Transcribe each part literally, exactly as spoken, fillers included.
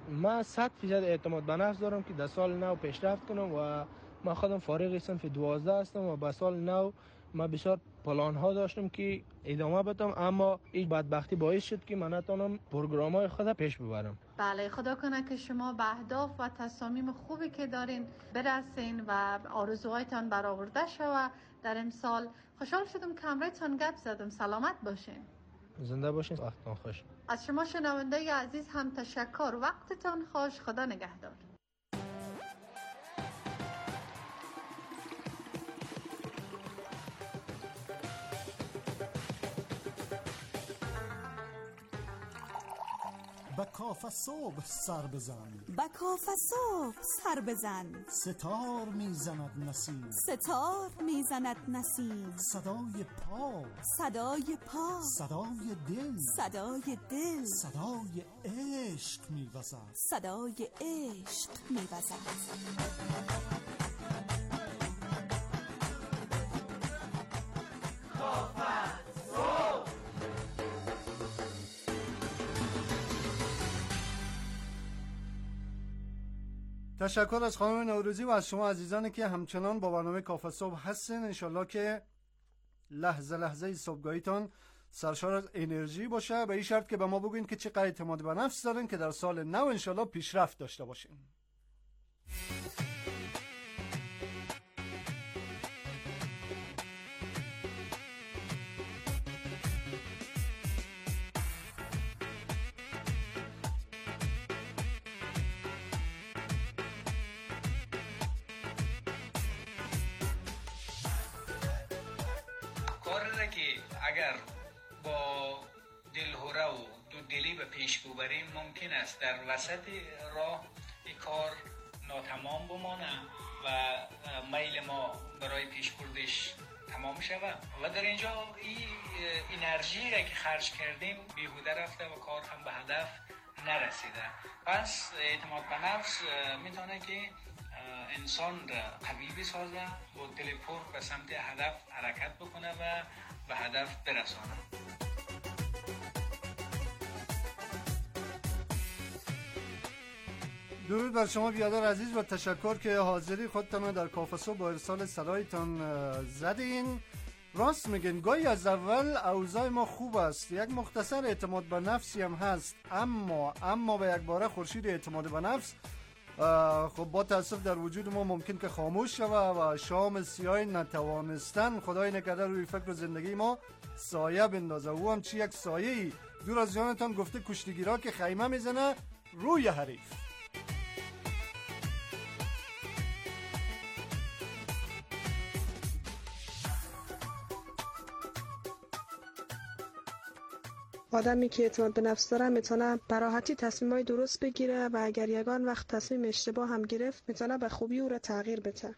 من صد فیصد اعتماد به نفس دارم که در سال نو پیشرفت کنم و من خودم فارغ صنف دوازده هستم و به سال نو من بسیار پلان ها داشتم که ادامه بدم، اما این بدبختی باعث شد که من نتونم پروگرام های خود پیش ببرم. بله، خدا کنه که شما به اهداف و تصامیم خوبی که دارین برسین و آرزوهایتان برآورده شود در این سال. خوشحال شدم کمرتان گپ زدم. سلامت باشین. زنده باشین. وقتتان خوش. از شما شنونده عزیز هم تشکر. وقتتان خوش. خدا نگهدار. با کاف صبح سر بزن، با کاف صبح سر بزن، ستار میزند نسیم، ستار میزند نسیم، صدای پا، صدای پا، صدای دل، صدای دل، صدای عشق میوزد، صدای عشق میوزد. تشکر از خانم نوروزی و از شما عزیزانی که همچنان با برنامه کافه صبح هستین. انشالله که لحظه لحظه صبحگاهیتان سرشار از انرژی باشه، به این شرط که به ما بگوین که چقدر اعتماد به نفس دارین که در سال نو انشالله پیشرفت داشته باشین. اگر با دلهوره و دو دلی به پیش ببریم ممکن است در وسط راه این کار ناتمام بمانه و میل ما برای پیش بردش تمام شود و در اینجا این انرژی را که خرج کردیم بیهوده رفته و کار هم به هدف نرسیده. پس اعتماد به نفس میتونه که انسان را قوی بسازه، با دل پر به سمت هدف حرکت بکنه و به هدف برسانه. درود بر شما بیادر عزیز و تشکر که حاضری خودتان در کافه صبح با ارسال صدایتان زدین. راست میگن گاهی از اول اوضاع ما خوب است، یک مختصر اعتماد به نفسی هم هست، اما اما به یک باره خورشید اعتماد به نفس خب با تاسف در وجود ما ممکن که خاموش شود و شام سیاه نتوانستن خدای نکرده روی فکر و زندگی ما سایه بندازه. او هم چی یک سایه‌ای دور از جانتان گفته کشتیگیرا که خیمه میزنه روی حریف. آدمی که اعتماد به نفس داره میتونه به راحتی تصمیمای درست بگیره و اگر یگان وقت تصمیم اشتباه هم گرفت میتونه به خوبی او را تغییر بده.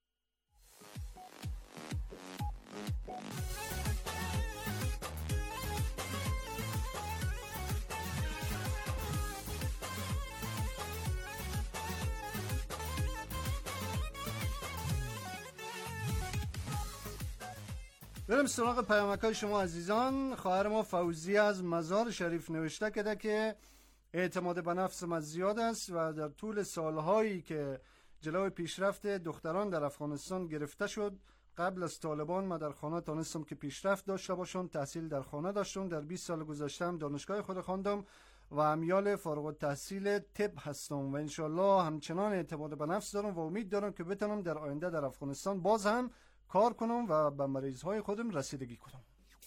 بریم سراغ پیامک‌های شما عزیزان. خواهر ما فوزی از مزار شریف نوشته کرده که اعتماد به نفس ما زیاد است و در طول سالهایی که جلوی پیشرفت دختران در افغانستان گرفته شد، قبل از طالبان ما در خانه تانستم که پیشرفت داشته باشم، تحصیل در خانه داشتم. در بیست سال گذشته هم دانشگاه خود خواندم و امیال فارغ التحصیل طب هستم و انشالله همچنان اعتماد به نفس دارم و امید دارم که بتونم در آینده در افغانستان باز هم کار کنم و به مریضهای خودم رسیدگی کنم.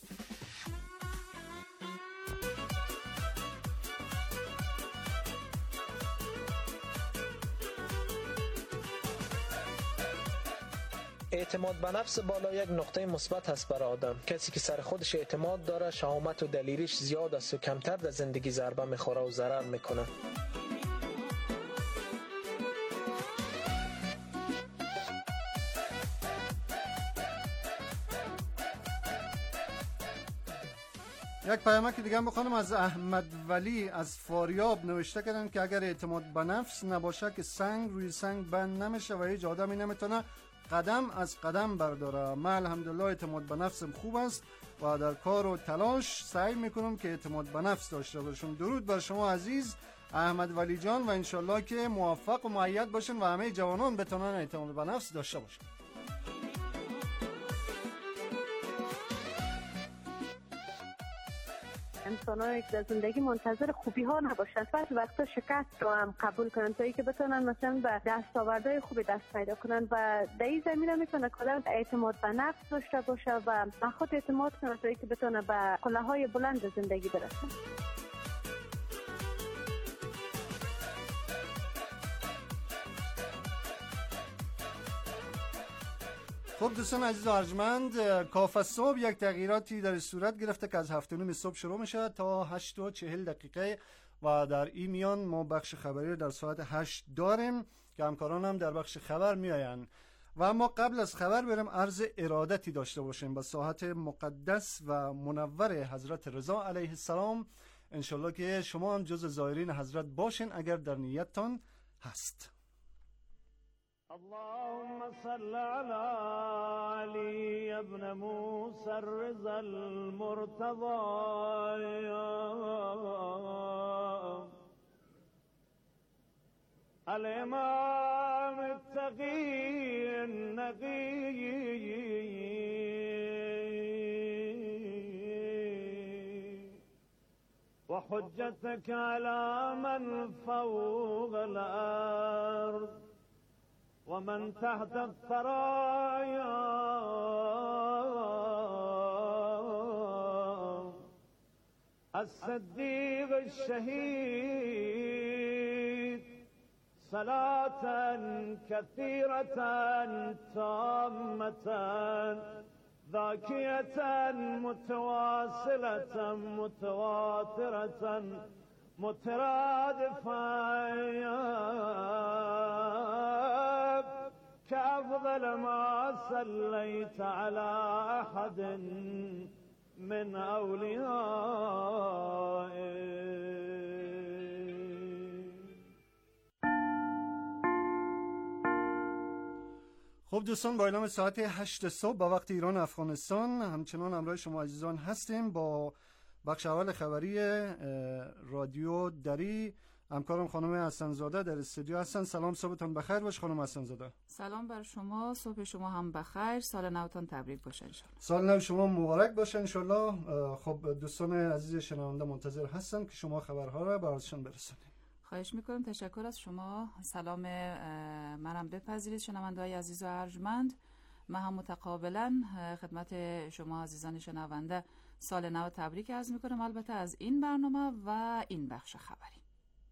اعتماد به نفس بالا یک نقطه مثبت است برای آدم. کسی که سر خودش اعتماد داره شهامت و دلیریش زیاد است و کمتر در زندگی ضربه میخوره و ضرر میکنه. یک پیامک دیگه هم بخونم از احمد ولی از فاریاب نوشته کردن که اگر اعتماد به نفس نباشه که سنگ روی سنگ بند نمیشه و هیچ آدمی نمیتونه قدم از قدم برداره. من الحمدلله اعتماد به نفسم خوب است و در کار و تلاش سعی میکنم که اعتماد به نفس داشته باشم. درود بر شما عزیز احمد ولی جان و انشالله که موفق و مؤید باشن و همه جوانان بتونن اعتماد به نفس داشته باشن. انسان‌هایی که در زندگی منتظر خوبی ها نباشند، بعضی وقتا شکست رو هم قبول کنند تا اینکه بتونن مثلا به دستاوردهای خوبی دست پیدا کنند و در این زمینه میتونه که آدم اعتماد به نفس داشته باشه و به خود اعتماد کنه تا اینکه بتونه به قله‌های بلند زندگی برسه. خب دوستان عزیز و ارجمند، کاف صبح یک تغییراتی در صورت گرفته که از هفت و نیم صبح شروع میشه تا هشت و چهل دقیقه و در این میان ما بخش خبری در ساعت هشت داریم که همکاران هم در بخش خبر میآیند. و اما قبل از خبر بریم عرض ارادتی داشته باشیم به ساحت مقدس و منور حضرت رضا علیه السلام. انشالله که شما هم جز زائرین حضرت باشین اگر در نیتتان هست. اللهم صل على علي ابن موسى الرضا المرتضى الامام التقي النقي وحجتك على من فوق الارض ومن تحت الثرايا الصديق الشهيد صلاة كثيرة تامة ذاكية متواصلة متواترة مترادفة كأفضل ما صليت على أحد من أوليائك. خب دوستان، با اعلام ساعت هشت صبح با وقت ایران و افغانستان همچنان همراه شما عزیزان هستیم با بخش اول خبری رادیو دری. همکارم خانم حسن‌زاده در استودیو هستن. سلام، صبحتون بخیر باشه خانم حسن‌زاده. سلام بر شما، صبح شما هم بخیر، سال نوتان تبریک باشه انشالله. سال نو شما مبارک باشه انشالله. خب دوستان عزیز شنونده منتظر هستن که شما خبرها را براشون برسونید. خواهش میکنم، تشکر از شما. سلام منم بپذیرید شنونده‌های عزیز و ارجمند. من هم متقابلا خدمت شما عزیزان شنونده سال نو تبریک عرض میکنم، البته از این برنامه و این بخش خبری.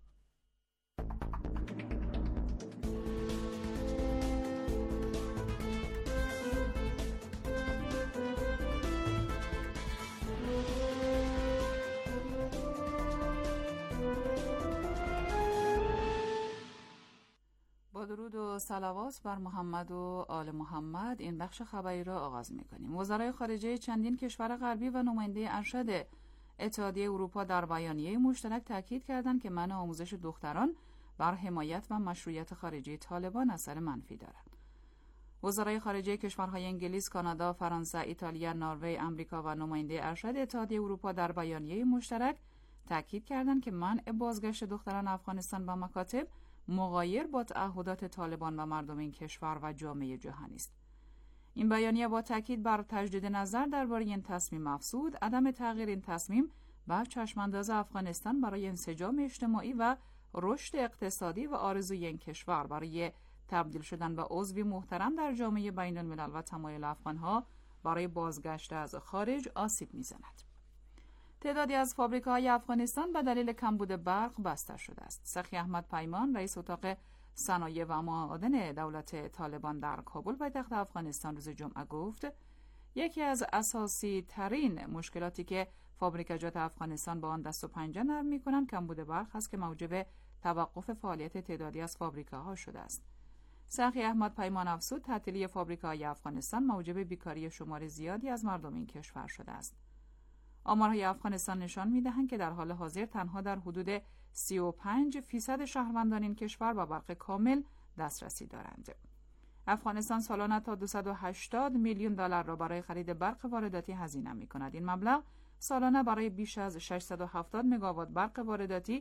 با درود و صلوات بر محمد و آل محمد این بخش خبری را آغاز می‌کنیم. وزرای خارجه چندین کشور غربی و نماینده ارشد اتحادیه اروپا در بیانیه مشترک تاکید کردند که منع آموزش دختران بر حمایت و مشروعیت خارجی طالبان اثر منفی دارد. وزرای خارجه کشورهای انگلیس، کانادا، فرانسه، ایتالیا، نروژ، آمریکا و نماینده ارشد اتحادیه اروپا در بیانیه مشترک تاکید کردند که منع بازگشت دختران افغانستان به مکاتب مغایر با تعهدات طالبان و مردم این کشور و جامعه جهانی است. این بیانیه با تاکید بر تجدید نظر درباره این تصمیم افزود عدم تغییر این تصمیم و چشمانداز افغانستان برای انسجام اجتماعی و رشد اقتصادی و آرزوی این کشور برای تبدیل شدن به عضوی محترم در جامعه بین الملل و تمایل افغانها برای بازگشت از خارج آسیب می‌زند. تعدادی از فابریکاهای افغانستان به دلیل کمبود برق بسته شده است. سخی احمد پیمان، رئیس اتاق صنایع و معادن دولت طالبان در کابل پایتخت افغانستان روز جمعه گفت یکی از اساسی ترین مشکلاتی که فابریکاجات افغانستان با آن دست و پنجه نرم می‌کنند کمبود برق است که موجب توقف فعالیت تعدادی از فابریکاها شده است. سخی احمد پیمان افزود تعطیلی فابریکاهای افغانستان موجب بیکاری شمار زیادی از مردم این کشور شده است. آمارهای افغانستان نشان می‌دهند که در حال حاضر تنها در حدود سی و پنج فیصد شهروندان این کشور با برق کامل دسترسی دارند. افغانستان سالانه تا دویست و هشتاد میلیون دلار را برای خرید برق وارداتی هزینه می‌کند. این مبلغ سالانه برای بیش از ششصد و هفتاد مگاوات برق وارداتی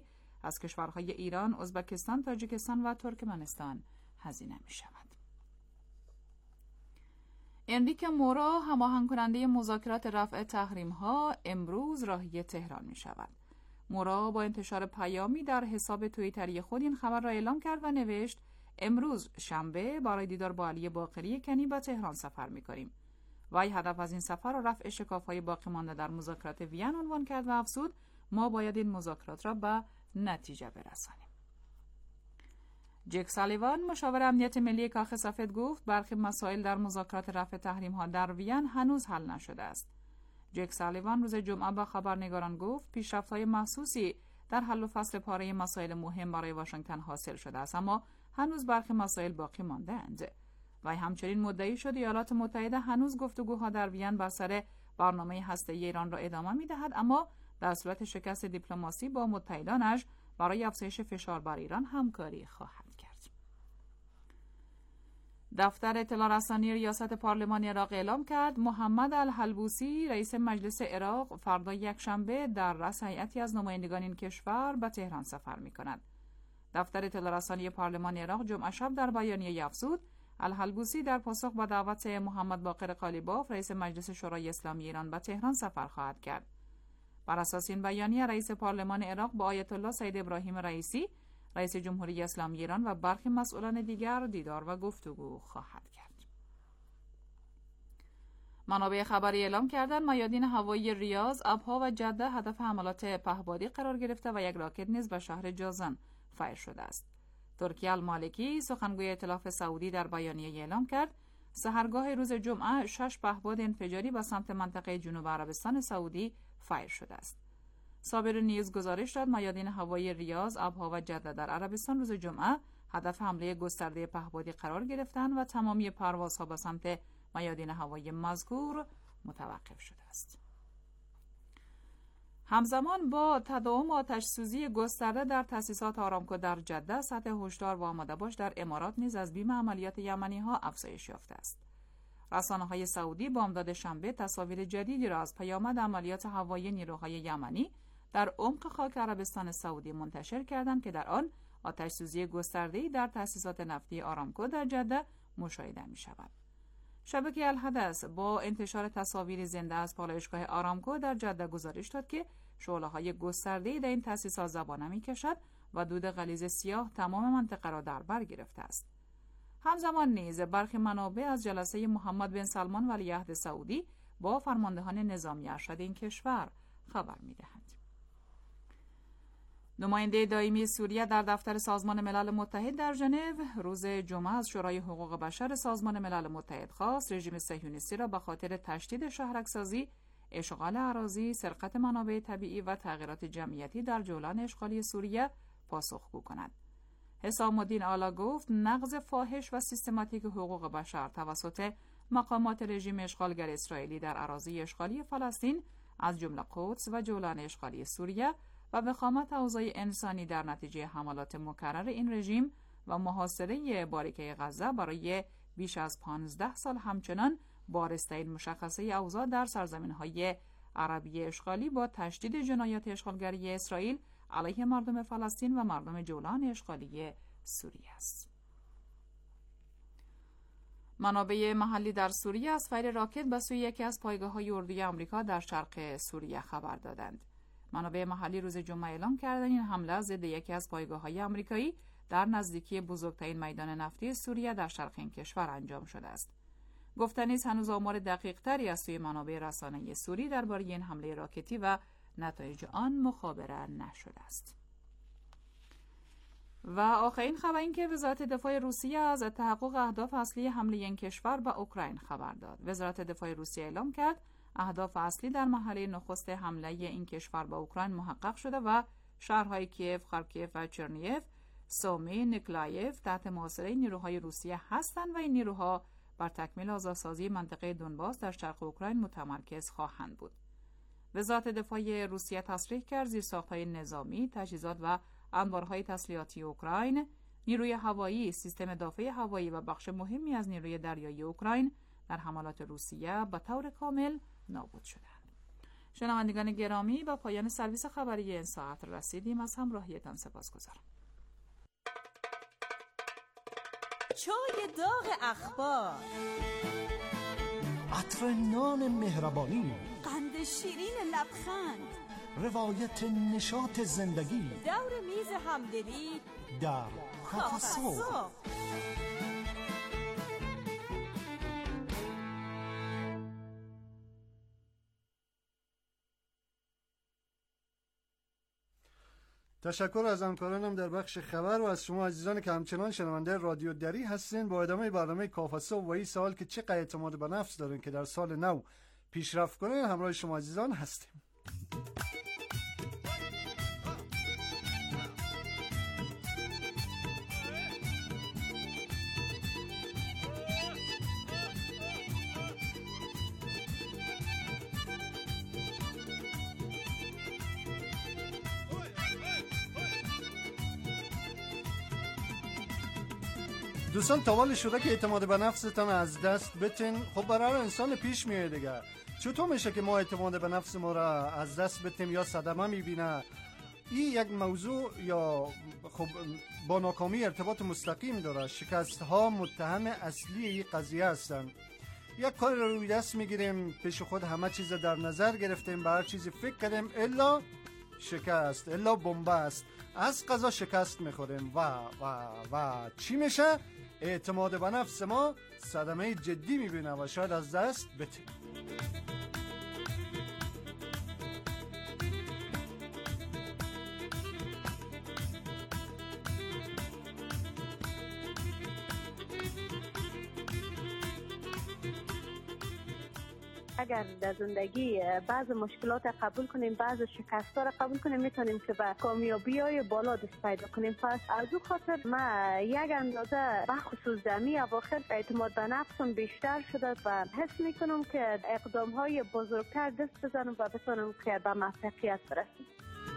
از کشورهای ایران، ازبکستان، تاجیکستان و ترکمنستان هزینه می شود. انریک مورا، هماهنگ کننده مذاکرات رفع تحریم ها، امروز راهی تهران می شود. مورا با انتشار پیامی در حساب توییتری خود این خبر را اعلام کرد و نوشت: امروز شنبه برای دیدار با علی باقری کنی به تهران سفر می کنیم. وی هدف از این سفر را رفع شکاف‌های باقی مانده در مذاکرات وین عنوان کرد و افزود: ما باید این مذاکرات را به نتیجه برسانیم. جک سالیوان، مشاور امنیت ملی کاخ سفید، گفت برخی مسائل در مذاکرات رفع تحریم ها در وین هنوز حل نشده است. جک سالیوان روز جمعه به خبرنگاران گفت پیشرفت‌های محسوسی در حل و فصل پاره مسائل مهم برای واشنگتن حاصل شده است، اما هنوز برخی مسائل باقی مانده اند. و همچنین مدعی شد ایالات متحده هنوز گفتگوها در وین بر سر برنامه هسته‌ای ایران را ادامه می‌دهد، اما در صورت شکست دیپلماسی با متحدانش برای افزایش فشار بر ایران همکاری خواهد کرد. دفتر اطلاع رسانی ریاست پارلمان عراق اعلام کرد محمد الحلبوسی، رئیس مجلس عراق، فردا یکشنبه در رأس هیئتی از نمایندگان این کشور به تهران سفر می‌کند. دفتر اطلاع رسانی پارلمان عراق جمعه شب در بیانیه افزود الحلبوسی در پاسخ به دعوت محمد باقر قالیباف، رئیس مجلس شورای اسلامی ایران، به تهران سفر خواهد کرد. بر اساس این بیانیه رئیس پارلمان عراق با آیت الله سید ابراهیم رئیسی، رئیس جمهوری اسلامی ایران و برخی مسئولان دیگر دیدار و گفتگو خواهد کرد. منابع خبری اعلام کردند میادین هوایی ریاض، ابها و جده هدف حملات پهپادی قرار گرفته و یک راکت نیز به شهر جازن فایر شده است. ترکی المالکی، سخنگوی ائتلاف سعودی، در بیانیه اعلام کرد سحرگاه روز جمعه شش پهپاد انفجاری به سمت منطقه جنوب عربستان سعودی فایر شده است. صابر نیوز گزارش داد میادین هوایی ریاض، ابها و جده در عربستان روز جمعه هدف حمله گسترده پهپادی قرار گرفتند و تمامی پروازها به سمت میادین هوایی مذکور متوقف شده است. همزمان با تداوم آتش‌سوزی گسترده در تأسیسات آرامکو در جده، سطح هشدار و آماده باش در امارات نیز از بیم عملیات یمنی‌ها افزایش یافته است. رسانه‌های سعودی با امداد شنبه تصاویر جدیدی را از پیامد عملیات هوایی نیروهای یمنی در عمق خاک عربستان سعودی منتشر کردند که در آن آتش‌سوزی گسترده‌ای در تأسیسات نفتی آرامکو در جده مشاهده می‌شود. شبکه الحدث با انتشار تصاویر زنده از پالایشگاه آرامکو در جده گزارش داد که شعله‌های گسترده‌ای در این تأسیسات زبانه می‌کشد و دود غلیظ سیاه تمام منطقه را در بر گرفته است. همزمان نیز برخی منابع از جلسه محمد بن سلمان ولیعهد سعودی با فرماندهان نظامی ارشد این کشور خبر می‌دهند. نماینده دائمی سوریه در دفتر سازمان ملل متحد در ژنو روز جمعه از شورای حقوق بشر سازمان ملل متحد خواست رژیم صهیونیستی را به خاطر تشدید شهرک‌سازی، اشغال اراضی، سرقت منابع طبیعی و تغییرات جمعیتی در جولان اشغالی سوریه پاسخگو کند. حسام الدین آلا گفت نقض فاحش و سیستماتیک حقوق بشر توسط مقامات رژیم اشغالگر اسرائیلی در اراضی اشغالی فلسطین از جمله قدس و جولان اشغالی سوریه و وخامت اوضاع انسانی در نتیجه حملات مکرر این رژیم و محاصره باریکه غزه برای بیش از پانزده سال همچنان بارزترین مشخصه اوضاع در سرزمین‌های عربی اشغالی با تشدید جنایات اشغالگری اسرائیل علیه مردم فلسطین و مردم جولان اشغالی سوریه است. منابع محلی در سوریه از فایر راکت به سوی یکی از پایگاه‌های اردوی آمریکا در شرق سوریه خبر دادند. منابع محلی روز جمعه اعلام کردند این حمله ضد یکی از پایگاه‌های آمریکایی در نزدیکی بزرگترین میدان نفتی سوریه در شرق این کشور انجام شده است. گفتنی است هنوز آمار دقیق‌تری از سوی منابع رسانه‌ای سوری درباره این حمله راکتی و نتایج آن مخابره نشده است. و آخرین خبر این که وزارت دفاع روسیه از تحقق اهداف اصلی حمله این کشور به اوکراین خبر داد. وزارت دفاع روسیه اعلام کرد اهداف اصلی در مرحله نخست حمله این کشور به اوکراین محقق شده و شهرهای کیف، خارکیف و چرنیف، سومی، نیکلایف تحت محاصره نیروهای روسیه هستند و این نیروها بر تکمیل آزادسازی منطقه دونباس در شرق اوکراین متمرکز خواهند بود. وزارت دفاع روسیه تصریح کرد زیرساخت‌های نظامی، تجهیزات و انبارهای تسلیحاتی اوکراین، نیروی هوایی، سیستم دفاع هوایی و بخش مهمی از نیروی دریایی اوکراین در حملات روسیه به طور کامل نابود شدند. شنوندگان گرامی، با پایان سرویس خبری این ساعت رسیدیم. از همراهیتان سپاسگزارم. چای داغ اخبار، عطر نان مهربانی، قند شیرین لبخند، روایت نشاط زندگی، دور میز همدلی در کافه صبح. تشکر از همکارانم در بخش خبر و از شما عزیزان که همچنان شنونده رادیو دری هستین. با ادامه برنامه کافه صبح و این سوال که چقدر اعتماد به نفس دارین که در سال نو پیشرفت کنه، همراه شما عزیزان هستیم. دوستان، تاوال شده که اعتماد به نفستان از دست بتین؟ خب برای انسان پیش میاد دیگه. چطور میشه که ما اعتماد به نفس ما را از دست بتیم یا صدمه میبینه؟ این یک موضوع یا خب با ناکامی ارتباط مستقیم داره. شکست ها متهم اصلی این قضیه هستند. یک کار رو روی دست میگیریم، پیش خود همه چیز در نظر گرفتیم، به هر چیزی فکر کردیم الا شکست، الا بنبست، از قضا شکست میخوریم و و و چی میشه؟ اعتماد به نفس ما صدمه جدی میبینه و شاید از دست بده. اگر در زندگی بعض مشکلات قبول کنیم، بعض شکست‌ها را قبول کنیم، میتونیم که به کامیابی‌های بالا دست پیدا کنیم. پس از اون خاطر ما یک اندازه بخصوص دمی اواخر اعتماد به نفسم بیشتر شده و حس میکنم که اقدام‌های بزرگتر دست بزنم و بتونم که به موفقیت برسم.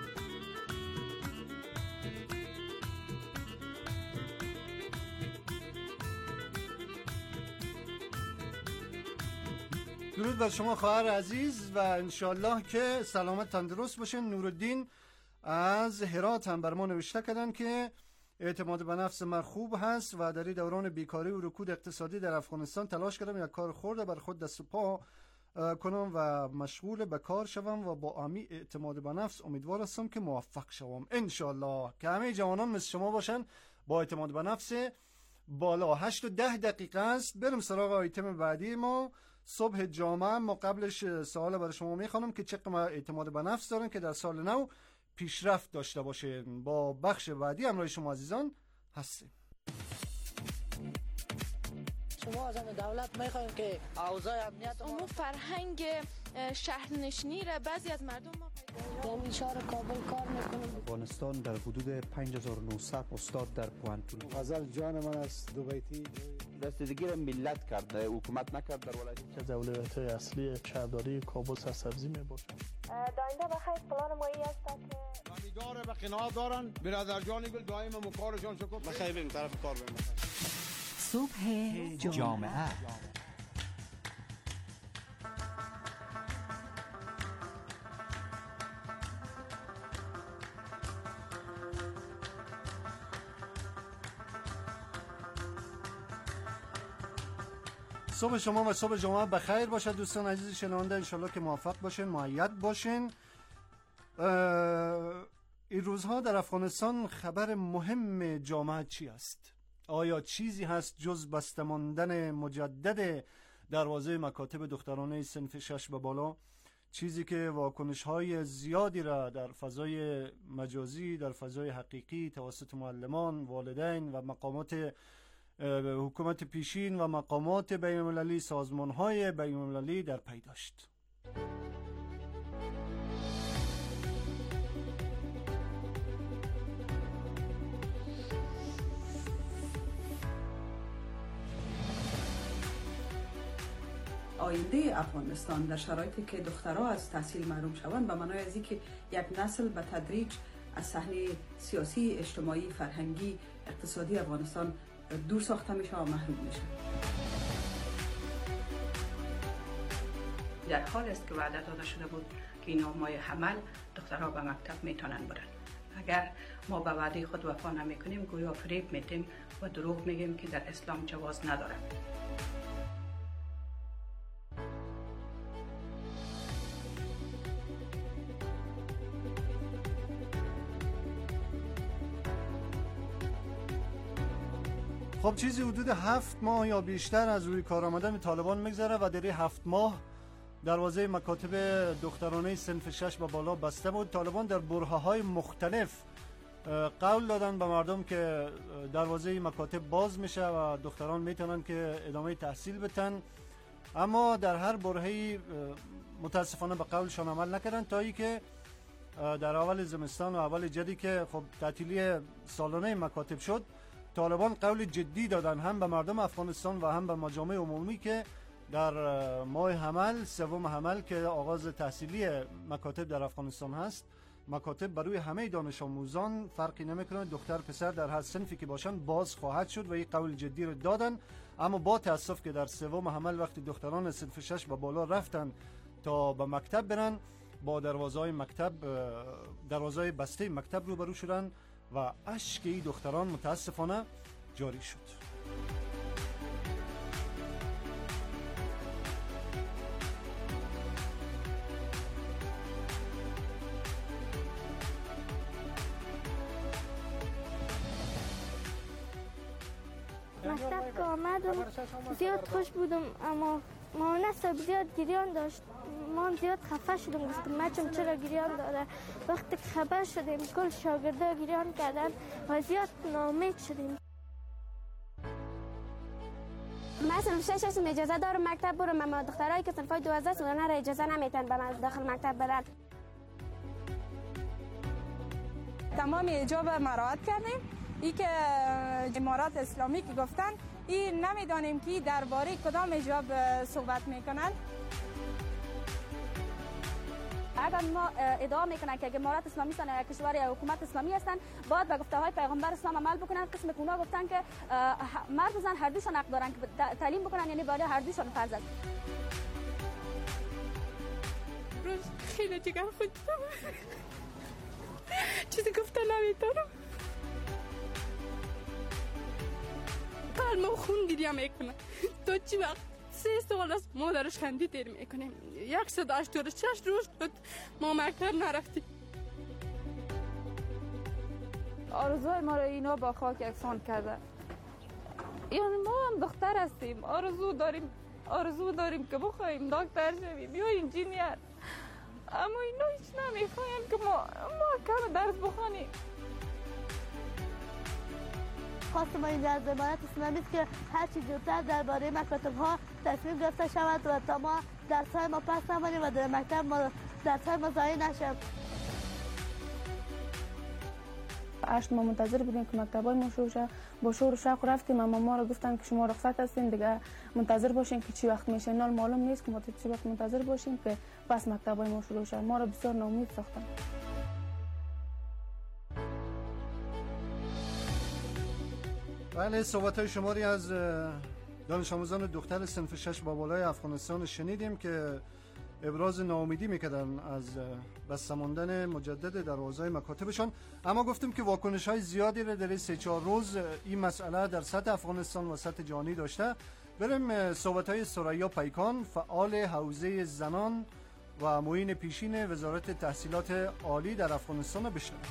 درود بر شما خواهر عزیز و انشالله که سلامت تندرست باشین. نورالدین از هرات هم بر ما نوشته کردن که اعتماد به نفس من خوب هست و در این دوران بیکاری و رکود اقتصادی در افغانستان تلاش کردم یک کار خورده بر خود دست و پا کنم و مشغول به کار شوم و با امی اعتماد به نفس امیدوار هستم که موفق شوم انشالله. که همه جوانان مثل شما باشن با اعتماد به نفس بالا. هشت و ده دقیقه است، بریم سراغ آیتم بعدی ما، صبح جامعه. ما قبلش سوال برای شما میخوانم که چقدر اعتماد به نفس دارن که در سال نو پیشرفت داشته باشین. با بخش بعدی همراه شما عزیزان هستیم. شما از همه دولت میخوایم که اوضاع امنیت اون فرهنگ شهرنشینی را بعضی از مردم ما در اشاره کابل کار میکنیم. افغانستان در حدود پنج هزار و نهصد استاد در پوهنتون. غزل جان من است دوبیتی رسیدگی را ملت کرده، حکومت نکرد. در ولایت که اولویت‌های اصلی شهرداری کابل سرسبزی میباشد. داینده بخیر پلان ما ای است که امیدواره به قناعت دارن. برادر جان گل دائم مکارشان شکر. بخیر بریم طرف کار بریم. صبح جامعه. صبح شما و صبح جمعه بخیر باشد دوستان عزیز شنونده. انشالله که موفق باشین، مؤید باشین. این روزها در افغانستان خبر مهم جامعه چی است؟ آیا چیزی هست جز بسته ماندن مجدد دروازه مکاتب دخترانه صنف شش به بالا؟ چیزی که واکنش های زیادی را در فضای مجازی، در فضای حقیقی توسط معلمان، والدین و مقامات حکومت پیشین و مقامات بین المللی، سازمان های بین المللی در پی داشت. آینده افغانستان در شرایطی که دخترها از تحصیل محروم شوند به معنای از اینکه یک نسل به تدریج از صحنه سیاسی، اجتماعی، فرهنگی، اقتصادی افغانستان دور ساخته میشه و محروم میشه. در حال است که وعده داده شده بود که اینا ماه حمل دخترها به مکتب میتونن برن. اگر ما به وعده خود وفا نمیکنیم گویا فریب میدیم و دروغ میگیم که در اسلام جواز نداره. خب چیزی حدود هفت ماه یا بیشتر از روی کار آمدن طالبان میگذره و در هفت ماه دروازه مکاتب دخترانه صنف شش و بالا بسته بود. طالبان در برهه‌های مختلف قول دادن به مردم که دروازه مکاتب باز میشه و دختران میتونن که ادامه تحصیل بتن، اما در هر برهه‌ای متاسفانه به قولشان عمل نکردن تا ای که در اول زمستان و اول جدی که خب تعطیلی سالانه مکاتب شد، طالبان قول جدی دادن هم به مردم افغانستان و هم به مجامع عمومی که در ماه حمل، سوم حمل که آغاز تحصیلی مکاتب در افغانستان هست، مکاتب برای همه دانش آموزان فرقی نمیکنه، دختر پسر در هر صنفی که باشن باز خواهد شد و این قول جدی رو دادن. اما با تاسف که در سوم حمل وقتی دختران صنف شش و بالا رفتن تا به مکتب برن، با دروازه‌های مکتب دروازه‌های بسته مکتب روبرو شدن و اشک این دختران متاسفانه جاری شد. مکتب که آمدم زیاد خوش بودم، اما مامانه زیاد گریان داشت. ما زیاد خفه شدیم، گفتم مچم چرا گریان داره. وقتی که خبر شدیم کل شاگرده گریان کردن و زیاد ناامید شدیم. من صنف شش هستم، اجازه دارم مکتب برم، اما دخترایی که صنفای دوازده سالانه را اجازه نمیتن به من داخل مکتب برن. تمام اجاب مراعات کردیم. ای که امارات اسلامی که گفتن این نمیدانیم که درباره کدام اجاب صحبت میکنن. اگر ما ادعا میکنن که امارات اسلامی هستن یا کشور یا حکومت اسلامی هستن، باید به گفته های پیغمبر اسلام عمل بکنن. قسم که اونا گفتن که مرد و زن هر دوشون حق دارن که تعلیم بکنن، یعنی باید هر دوشون فرض است. روز خیلی جگر خود چیزی گفته نمیتونم. قلبم خون گریه میکنه. تا چی وقت سه سال است ما درش خندی تیر میکنیم. یک صد هشتاد و شش روز شد ما مکتب نرفتیم. آرزوهای ما را اینا با خاک یکسان کرده. یعنی ما هم دختر هستیم، آرزو داریم آرزو داریم که بخوایم دکتر شویم یا انجینیر، اما اینا هیچ نمیخواین که ما ما کم درس بخوانیم. خواستم این از امارات اسلامی است که هر چی زودتر درباره مکاتب ها تصمیم گرفته شود و تا ما درس های ما پس نمانیم و در مکتب ما درس های ما ضایع نشد. هشت ماه منتظر بودیم که مکتبای ما شروع شه. با شور و شوق رفتیم، اما ما را گفتن که شما رخصت هستین دیگه، منتظر باشین که چی وقت میشه. نال معلوم نیست که ما چی وقت منتظر باشیم که بس مکتبای ما شروع شه. ما را بسیار ناامید ساختن. بله، صحبت‌های شماری از دانش آموزان دختر صنف شش با بالای افغانستان شنیدیم که ابراز ناامیدی میکردن از بسته ماندن مجدد دروازه‌های مکاتبشان. اما گفتیم که واکنش‌های زیادی را در سه چهار روز این مسئله در سطح افغانستان و سطح جهانی داشته. بریم صحبت‌های ثریا پیکان، فعال حوزه زنان و معین پیشین وزارت تحصیلات عالی در افغانستان رو بشنویم.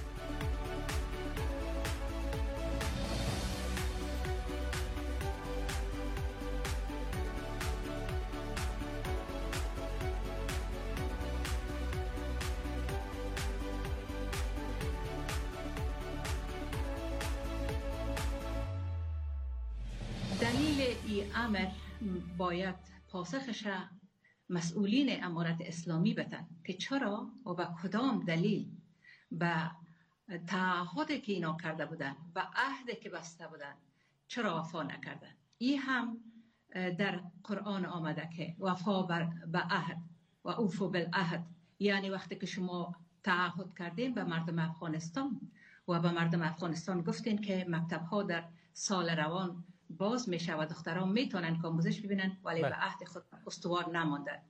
دلیل این امر باید پاسخش مسئولین امارت اسلامی بتن که چرا و به کدام دلیل به تعهدی که اینا کرده بودن و عهدی که بسته بودن چرا وفا نکردن. این هم در قرآن آمده که وفا به عهد و اوفو بالعهد، یعنی وقتی که شما تعهد کردین به مردم افغانستان و به مردم افغانستان گفتین که مکتب ها در سال روان باز میشه و دختران میتونن که آموزش ببینن، ولی به عهد خود استوار نماندن.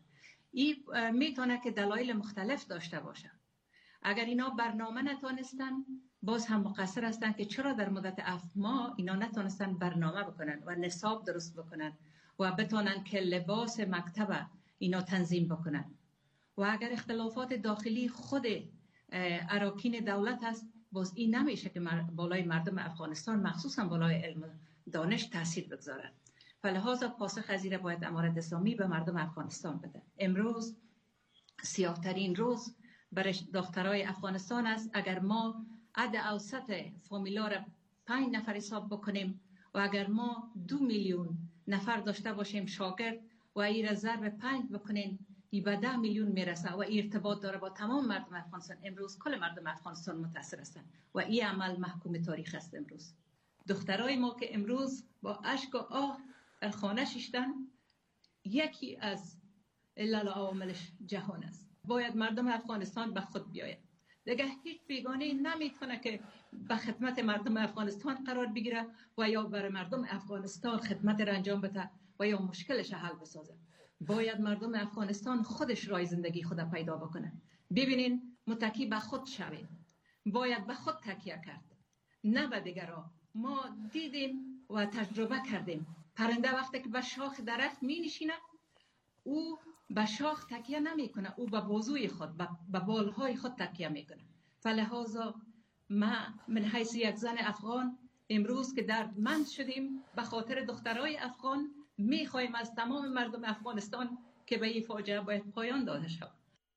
این میتونه که دلایل مختلف داشته باشه. اگر اینا برنامه نتونستن باز هم مقصر هستن که چرا در مدت هفت ماه اینا نتونستن برنامه بکنن و نصاب درست بکنن و بتونن که لباس مکتب اینا تنظیم بکنن. و اگر اختلافات داخلی خود اراکین دولت هست باز این نمیشه که بالای مردم افغانستان مخصوصا بالای علم دانش تاثیر بگذاره. فلحاظا پاسخ از این باید امارت اسلامی به مردم افغانستان بده. امروز سیاه‌ترین روز برای دخترای افغانستان است. اگر ما عد اوسط فامیلا را پنج نفر حساب بکنیم و اگر ما دو میلیون نفر داشته باشیم شاگرد و این را ضرب پنج بکنین این به ده میلیون میرسه و این ارتباط داره با تمام مردم افغانستان. امروز کل مردم افغانستان متاثر هستند و این عمل محکوم تاریخ است. امروز دخترای ما که امروز با اشک و آه در خانه شیشتن یکی از علل عواملش جهان است. باید مردم افغانستان به خود بیاید. دیگه هیچ بیگانه نمیتونه که به خدمت مردم افغانستان قرار بگیره و یا برای مردم افغانستان خدمت را انجام بده و یا مشکلش حل بسازه. باید مردم افغانستان خودش راه زندگی خود پیدا بکنه. ببینین متکی به خود شوید. باید به خود تکیه کرد نه به دیگران. ما دیدیم و تجربه کردیم پرنده وقتی که به شاخ درخت می نشینه او به شاخ تکیه نمی کنه، او به بازوی خود به بالهای خود تکیه می کنه. فلحاظا ما من حیث یک زن افغان امروز که دردمند شدیم به خاطر دخترای افغان می خواهیم از تمام مردم افغانستان که به این فاجعه باید پایان داده شود.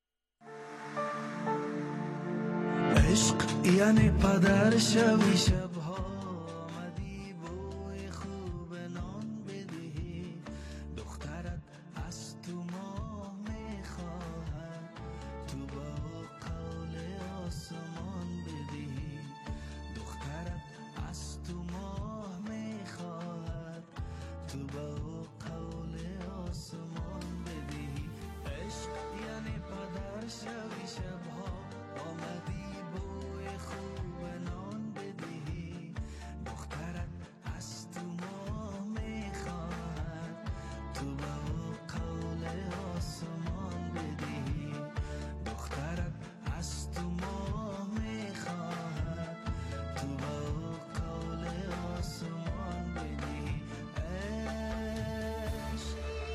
عشق یعنی پدر شوی شبها آمدی بوی خوب نان بدهی دخترت از تو ماه میخواهد تو با قول آسمان بدهی دخترت از تو ماه میخواهد تو با قول آسمان بدهی عشق یعنی پدر شوی شبها آمدی بوی خوب نان بدهی دخترت از تو ماه میخواهد تو با قول آسمان بدهی دخترت از تو ماه میخواهد تو با قول آسمان بدهی عشق.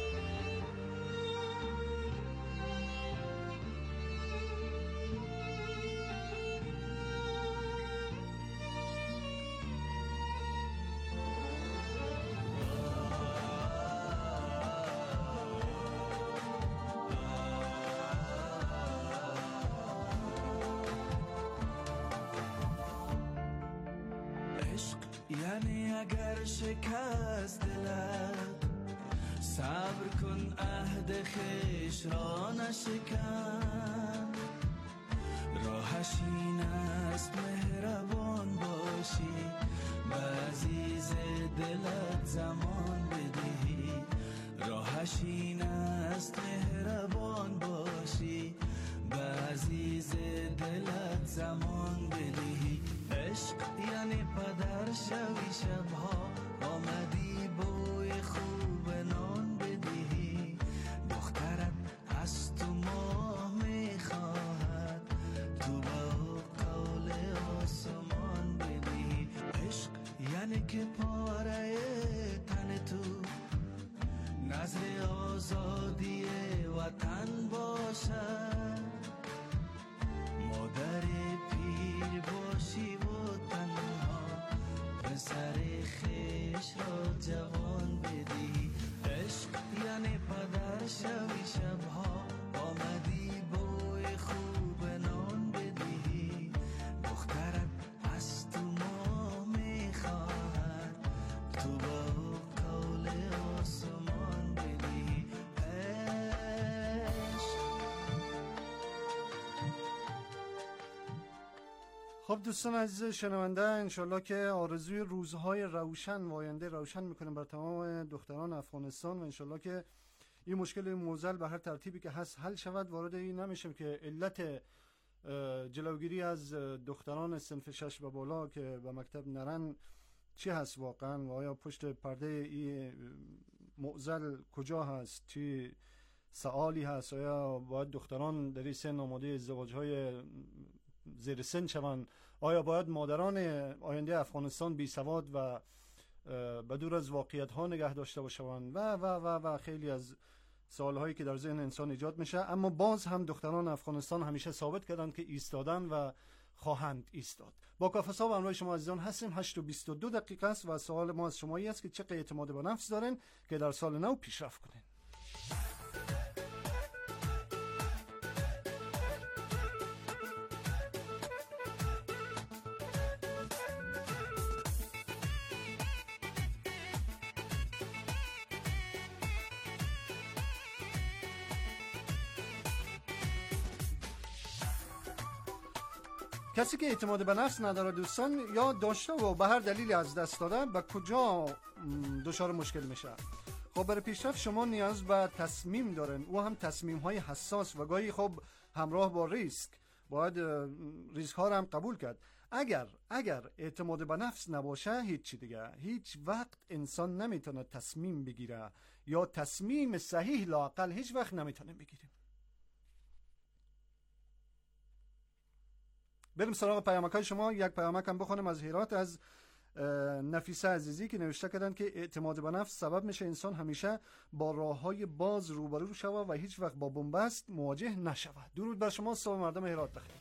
عشق یعنی اگر شکست دلت صبر کن عهد خویش را نشکن راهش این است مهربان باشی به عزیز دلت زمان بدهی راهش این است مهربان باشی به عزیز دلت زمان بدهی عشق یعنی پدر شوی شبها آمدی بوی خوب نان بدهی دخترت از تو ماه میخواهد تو با قول آسمان بدهی عشق یعنی که پاره تن تو نظر آزادی وطن باشد مادر پیر باشی و تنها پسر خویش را جوان بدهی عشق یعنی پدر شوی شبها آمدی بوی خوب نان بدهی دخترت از تو ماه میخواهد تو با قول آسمان بدهی عشق. خب دوستان عزیز شنونده، انشالله که آرزوی روزهای روشن و آینده روشن میکنیم بر تمام دختران افغانستان و انشالله که این مشکل موزل به هر ترتیبی که هست حل شود. وارد این نمیشم که علت جلوگیری از دختران صنف شش و بالا که به مکتب نرن چی هست واقعا و آیا پشت پرده این معضل کجا هست، چی سوالی هست آیا باید دختران در این سن آماده ازدواج های زیر سن شوند؟ آیا باید مادران آینده افغانستان بی سواد و بدور از واقعیت ها نگه داشته باشند و و و و خیلی از سوال هایی که در ذهن انسان ایجاد میشه. اما باز هم دختران افغانستان همیشه ثابت کردند که ایستادن و خواهند ایستاد. با کافه صاحب همراه شما عزیزان هستیم. هشت و بیست و دو دقیقه است و سوال ما از شما است که چه اعتماد به نفس دارین که در سال نو پیشرفت کنین. کسی که اعتماد به نفس نداره دوستان، یا داشته و به هر دلیلی از دست داده، به کجا دچار مشکل میشه؟ خب برای پیشرفت شما نیاز به تصمیم دارن، و هم تصمیم های حساس و گاهی خب همراه با ریسک. باید ریسک ها رو هم قبول کرد. اگر اگر اعتماد به نفس نباشه، هیچ دیگه هیچ وقت انسان نمیتونه تصمیم بگیره، یا تصمیم صحیح لااقل هیچ وقت نمیتونه بگیره. بریم سراغ پیامک‌های شما. یک پیامک هم بخونم از هرات، از نفیسه عزیزی که نوشته کردن که اعتماد به نفس سبب میشه انسان همیشه با راههای باز روبرو شود و هیچ وقت با بنبست مواجه نشود. درود بر شما. صبح مردم هرات بخیر.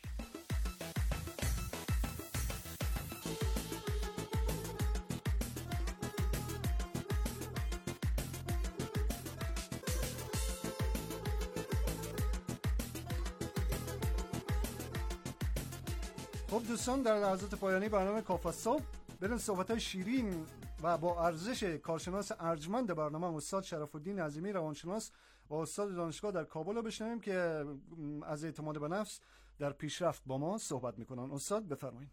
خب دوستان، در لحظات پایانی برنامه کافه صبح بریم صحبت‌های شیرین و با ارزش کارشناس ارجمند برنامه استاد شرف الدین عظیمی روانشناس و استاد دانشگاه در کابل رو بشنویم که از اعتماد به نفس در پیشرفت با ما صحبت میکنن. استاد بفرمایید.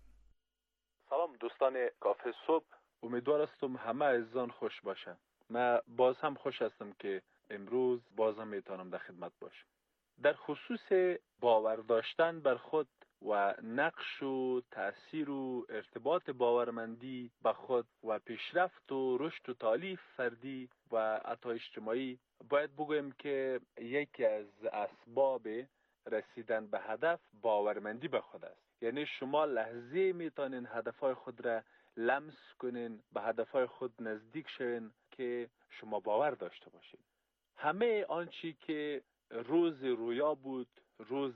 سلام دوستان کافه صبح، امیدوار هستم همه عزیزان خوش باشن. من باز هم خوش هستم که امروز باز هم میتونم در خدمت باشم. در خصوص باور داشتن بر خود و نقش و تأثیر و ارتباط باورمندی به خود و پیشرفت و رشد و تعالی فردی و حتی اجتماعی، باید بگویم که یکی از اسباب رسیدن به هدف باورمندی به خود است. یعنی شما لحظه میتونین هدفهای خود را لمس کنین، به هدفهای خود نزدیک شوین که شما باور داشته باشین. همه آنچه که روز رویا بود، روز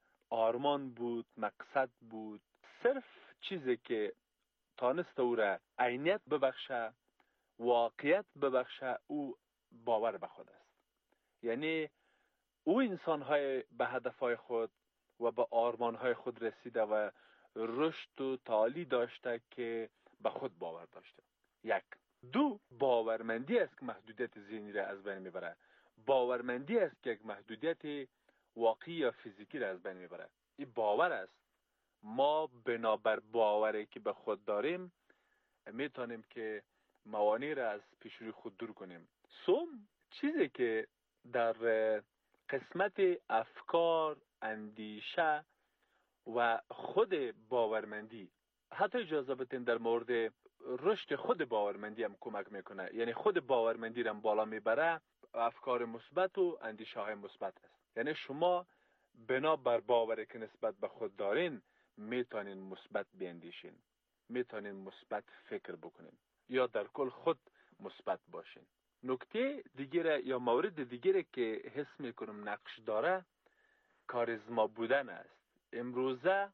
آرمان بود، مقصد بود، صرف چیزی که تانست او را عینیت ببخشه، واقعیت ببخشه، او باور به خود است. یعنی او انسان‌های به هدفهای خود و به آرمان‌های خود رسیده و رشد و تعالی داشته که به خود باور داشته. یک. دو، باورمندی است که محدودیت ذهنی را از بین میبره. باورمندی است که یک محدودیت واقعی یا فیزیکی را از بین میبره. این باور است. ما بنابر باوری که به خود داریم میتونیم که موانع را از پیش روی خود دور کنیم. سوم، چیزی که در قسمت افکار، اندیشه و خود باورمندی، حتی اجازه بدین در مورد رشد خود باورمندی هم کمک میکنه. یعنی خود باورمندی را بالا میبره، افکار مثبت و اندیشه های مثبت است. یعنی شما بنا بر باوری که نسبت به خود دارین میتونین مثبت بیندیشین، میتونین مثبت فکر بکنین، یا در کل خود مثبت باشین. نکته دیگه یا مورد دیگه که حس میکنم نقش داره، کاریزما بودن است. امروزه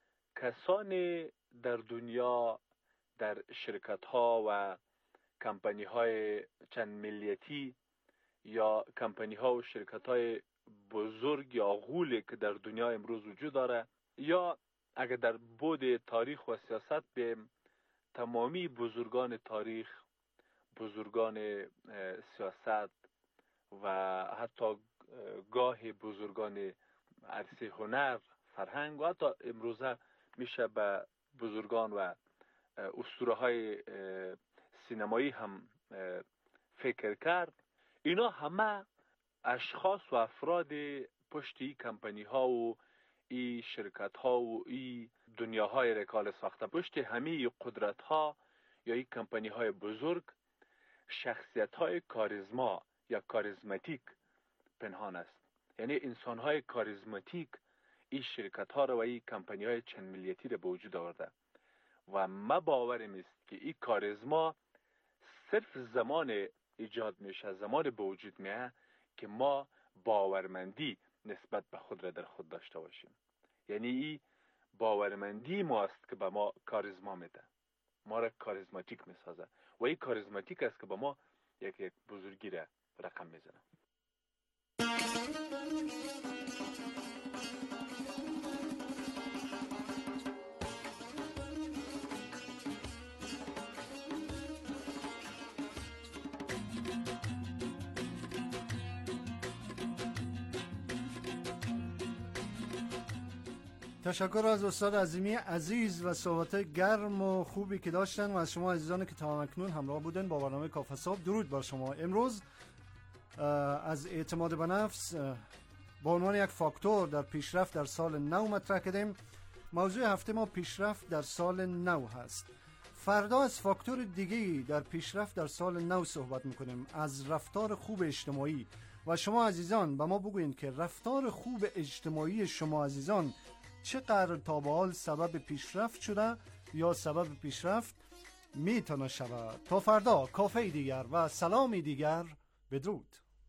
کسانی در دنیا، در شرکت ها و کمپانی های چند ملیتی یا کمپانی ها و شرکت های بزرگ یا غولی که در دنیا امروز وجود داره، یا اگر در بعد تاریخ و سیاست بیم، تمامی بزرگان تاریخ، بزرگان سیاست و حتی گاه بزرگان عرصه هنر، فرهنگ و حتی امروزه میشه به بزرگان و اسطوره های سینمایی هم فکر کرد. اینا همه اشخاص و افراد پشت ای کمپانی ها و ای شرکت ها و ای دنیاهای رکال ساخته، پشت همه قدرت ها یا ای کمپانی های بزرگ، شخصیت های کاریزما یا کاریزماتیک پنهان است. یعنی انسان‌های کاریزماتیک این شرکت‌ها رو و این کمپانی‌های چند ملیتی رو به وجود آورده و ما باورم است که این کاریزما صرف زمان ایجاد میشه، زمان به وجود میاد که ما باورمندی نسبت به خود را در خود داشته باشیم. یعنی این باورمندی ماست که به ما کاریزما میده، ما را کاریزماتیک میسازه و این کاریزماتیک است که به ما یک یک بزرگی را رقم میزنه. تشکر از استاد عظیمی عزیز و صحبت گرم و خوبی که داشتن و از شما عزیزانی که تا اکنون همراه بودن با برنامه کافه صبح. درود بر شما. امروز از اعتماد به نفس به عنوان یک فاکتور در پیشرفت در سال نو مطرح کردیم. موضوع هفته ما پیشرفت در سال نو هست. فردا از فاکتور دیگه‌ای در پیشرفت در سال نو صحبت میکنیم، از رفتار خوب اجتماعی. و شما عزیزان به ما بگوین که رفتار خوب اجتماعی شما عزیزان چقدر تا به حال سبب پیشرفت شده یا سبب پیشرفت میتونه شود. تا فردا کافه دیگر و سلامی دیگر، بدرود.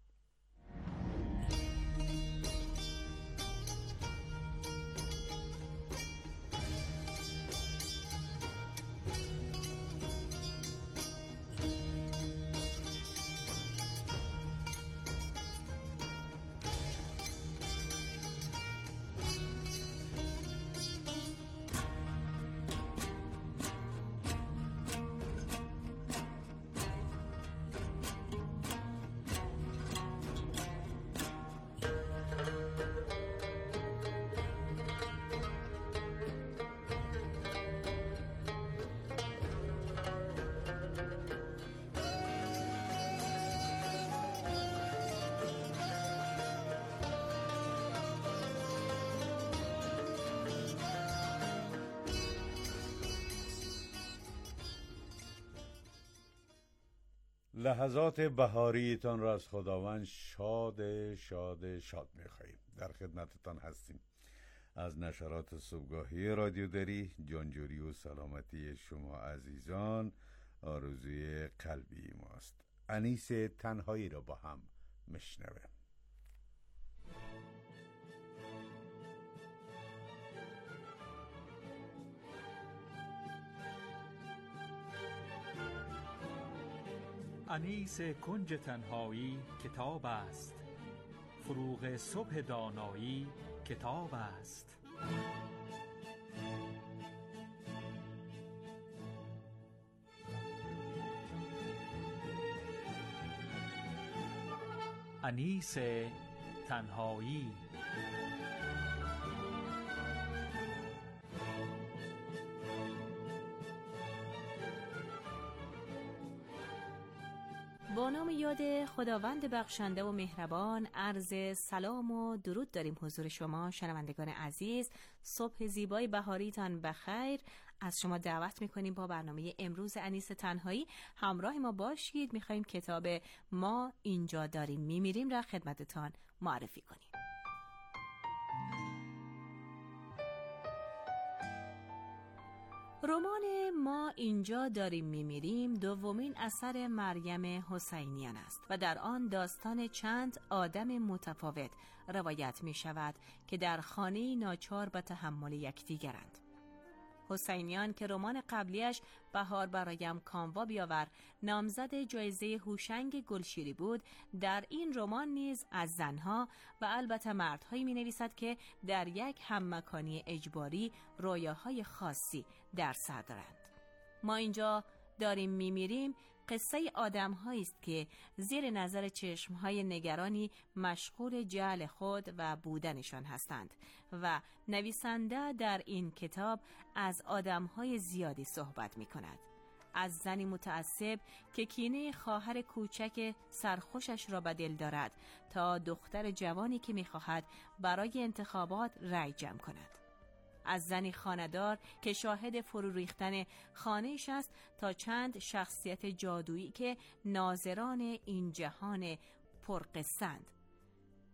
لحظات بهاریتان را از خداوند شاد شاد شاد می‌خواهیم. در خدمتتان هستیم. از نشرات صبحگاهی رادیو دری، جانجوری و سلامتی شما عزیزان آرزوی قلبی ماست. انیس تنهایی را با هم میشنویم. انیس کنج تنهایی کتاب است، فروغ صبح دانایی کتاب است. انیس تنهایی. با نام یاد خداوند بخشنده و مهربان عرض سلام و درود داریم حضور شما شنوندگان عزیز. صبح زیبای بهاریتان بخیر. از شما دعوت میکنیم با برنامه امروز انیس تنهایی همراه ما باشید. میخواییم کتاب ما اینجا داریم میمیریم را خدمتتان معرفی کنیم. رمان ما اینجا داریم میمیریم دومین اثر مریم حسینیان است و در آن داستان چند آدم متفاوت روایت می شود که در خانه ناچار به تحمل یکدیگرند. حسینیان که رمان قبلیش بهار برایم کاموا بیاور نامزد جایزه هوشنگ گلشیری بود، در این رمان نیز از زنها و البته مردهایی می نویسد که در یک هممکانی اجباری رویاهای خاصی در سر دارند. ما اینجا داریم میمیریم قصه آدم‌هایی است که زیر نظر چشم‌های نگرانی مشغول جعل خود و بودنشان هستند و نویسنده در این کتاب از آدم‌های زیادی صحبت می‌کند. از زنی متعصب که کینه خواهر کوچک سرخوشش را به دل دارد تا دختر جوانی که می‌خواهد برای انتخابات رأی جمع کند. از زنی خانه‌دار که شاهد فرو ریختن خانه‌اش است تا چند شخصیت جادویی که ناظران این جهان پرقصه‌اند.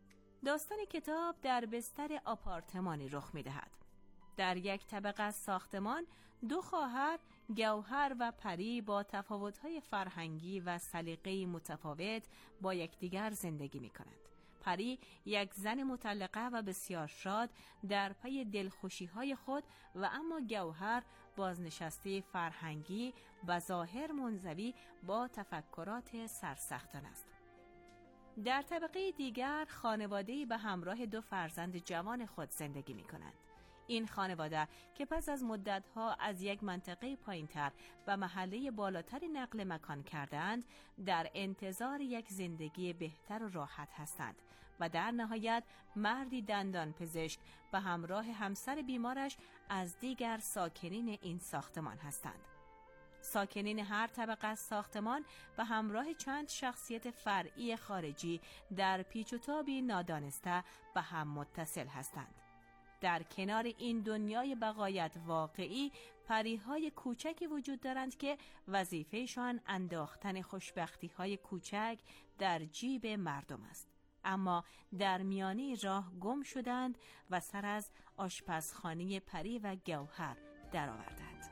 داستان کتاب در بستر آپارتمانی رخ می‌دهد. در یک طبقه از ساختمان دو خواهر گوهر و پری با تفاوت‌های فرهنگی و سلیقه‌ای متفاوت با یکدیگر زندگی می‌کنند. پری یک زن مطلقه و بسیار شاد در پی دلخوشی‌های خود و اما گوهر بازنشسته فرهنگی و ظاهر منزوی با تفکرات سرسختان است. در طبقه دیگر خانواده‌ای به همراه دو فرزند جوان خود زندگی می‌کنند. این خانواده که پس از مدتها از یک منطقه پایین‌تر و محله بالاتری نقل مکان کردند، در انتظار یک زندگی بهتر و راحت هستند و در نهایت مردی دندان پزشک به همراه همسر بیمارش از دیگر ساکنین این ساختمان هستند. ساکنین هر طبقه از ساختمان به همراه چند شخصیت فرعی خارجی در پیچ و تابی نادانسته به هم متصل هستند. در کنار این دنیای بغایت واقعی، پریهای کوچکی وجود دارند که وظیفهشان انداختن خوشبختی‌های کوچک در جیب مردم است. اما در میانه راه گم شدند و سر از آشپزخانه پری و گوهر درآوردند.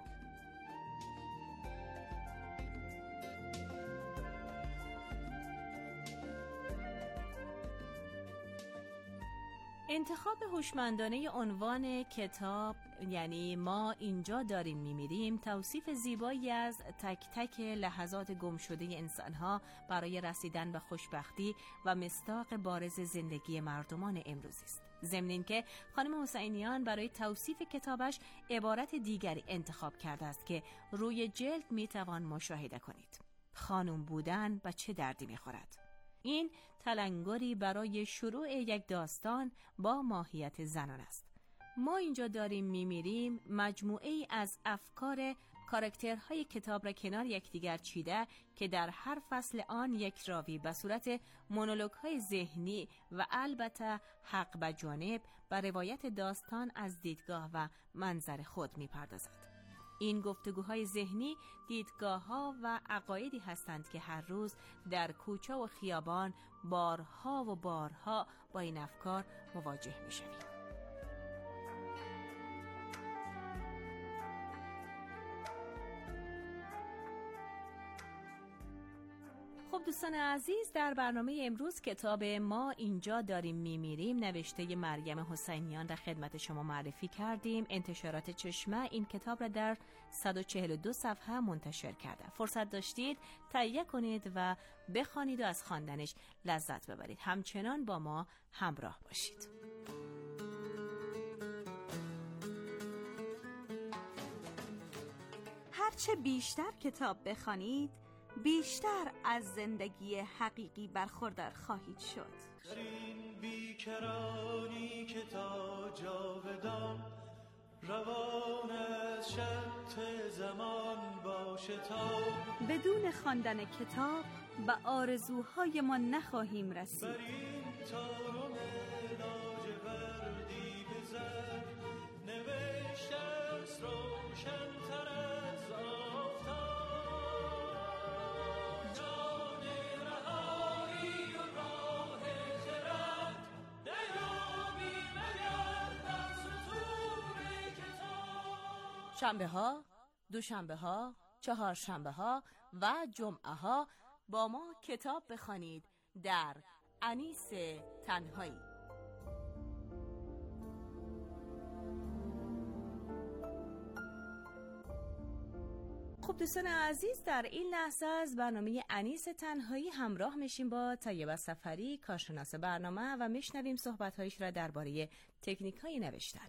انتخاب هوشمندانه عنوان کتاب، یعنی ما اینجا داریم میمیریم، توصیف زیبایی از تک تک لحظات گم شده انسانها برای رسیدن به خوشبختی و مصداق بارز زندگی مردمان امروزی است. ضمن اینکه خانم حسینیان برای توصیف کتابش عبارت دیگری انتخاب کرده است که روی جلد میتوان مشاهده کنید. خانم بودن به چه دردی میخورد؟ این تلنگری برای شروع یک داستان با ماهیت زنان است. ما اینجا داریم میمیریم مجموعه ای از افکار کاراکترهای کتاب را کنار یکدیگر چیده که در هر فصل آن یک راوی به صورت مونولوگ‌های ذهنی و البته حق به جانب به روایت داستان از دیدگاه و منظر خود میپردازد. این گفتگوهای ذهنی دیدگاه‌ها و عقایدی هستند که هر روز در کوچه و خیابان بارها و بارها با این افکار مواجه می‌شویم. خب دوستان عزیز، در برنامه امروز کتاب ما اینجا داریم میمیریم نوشته مریم حسینیان را خدمت شما معرفی کردیم. انتشارات چشمه این کتاب را در صد و چهل و دو صفحه منتشر کرده. فرصت داشتید تهیه کنید و بخوانید و از خواندنش لذت ببرید. همچنان با ما همراه باشید. هرچه بیشتر کتاب بخوانید بیشتر از زندگی حقیقی برخوردار خواهید شد. در این بیکرانی که تا جاودان روان از شط زمان باشه تا بدون خواندن کتاب به آرزوهای ما نخواهیم رسید. بر این تارم لاجوردی بزن نوشته است روشن‌تر از آفتاب. شنبه ها، دوشنبه ها، چهار شنبه ها و جمعه ها با ما کتاب بخوانید در انیس تنهایی. خب دوستان عزیز، در این لحظه از برنامه انیس تنهایی همراه میشیم با طیبه سفری، کارشناس برنامه، و میشنویم صحبت‌هایش را درباره تکنیک‌های نوشتن.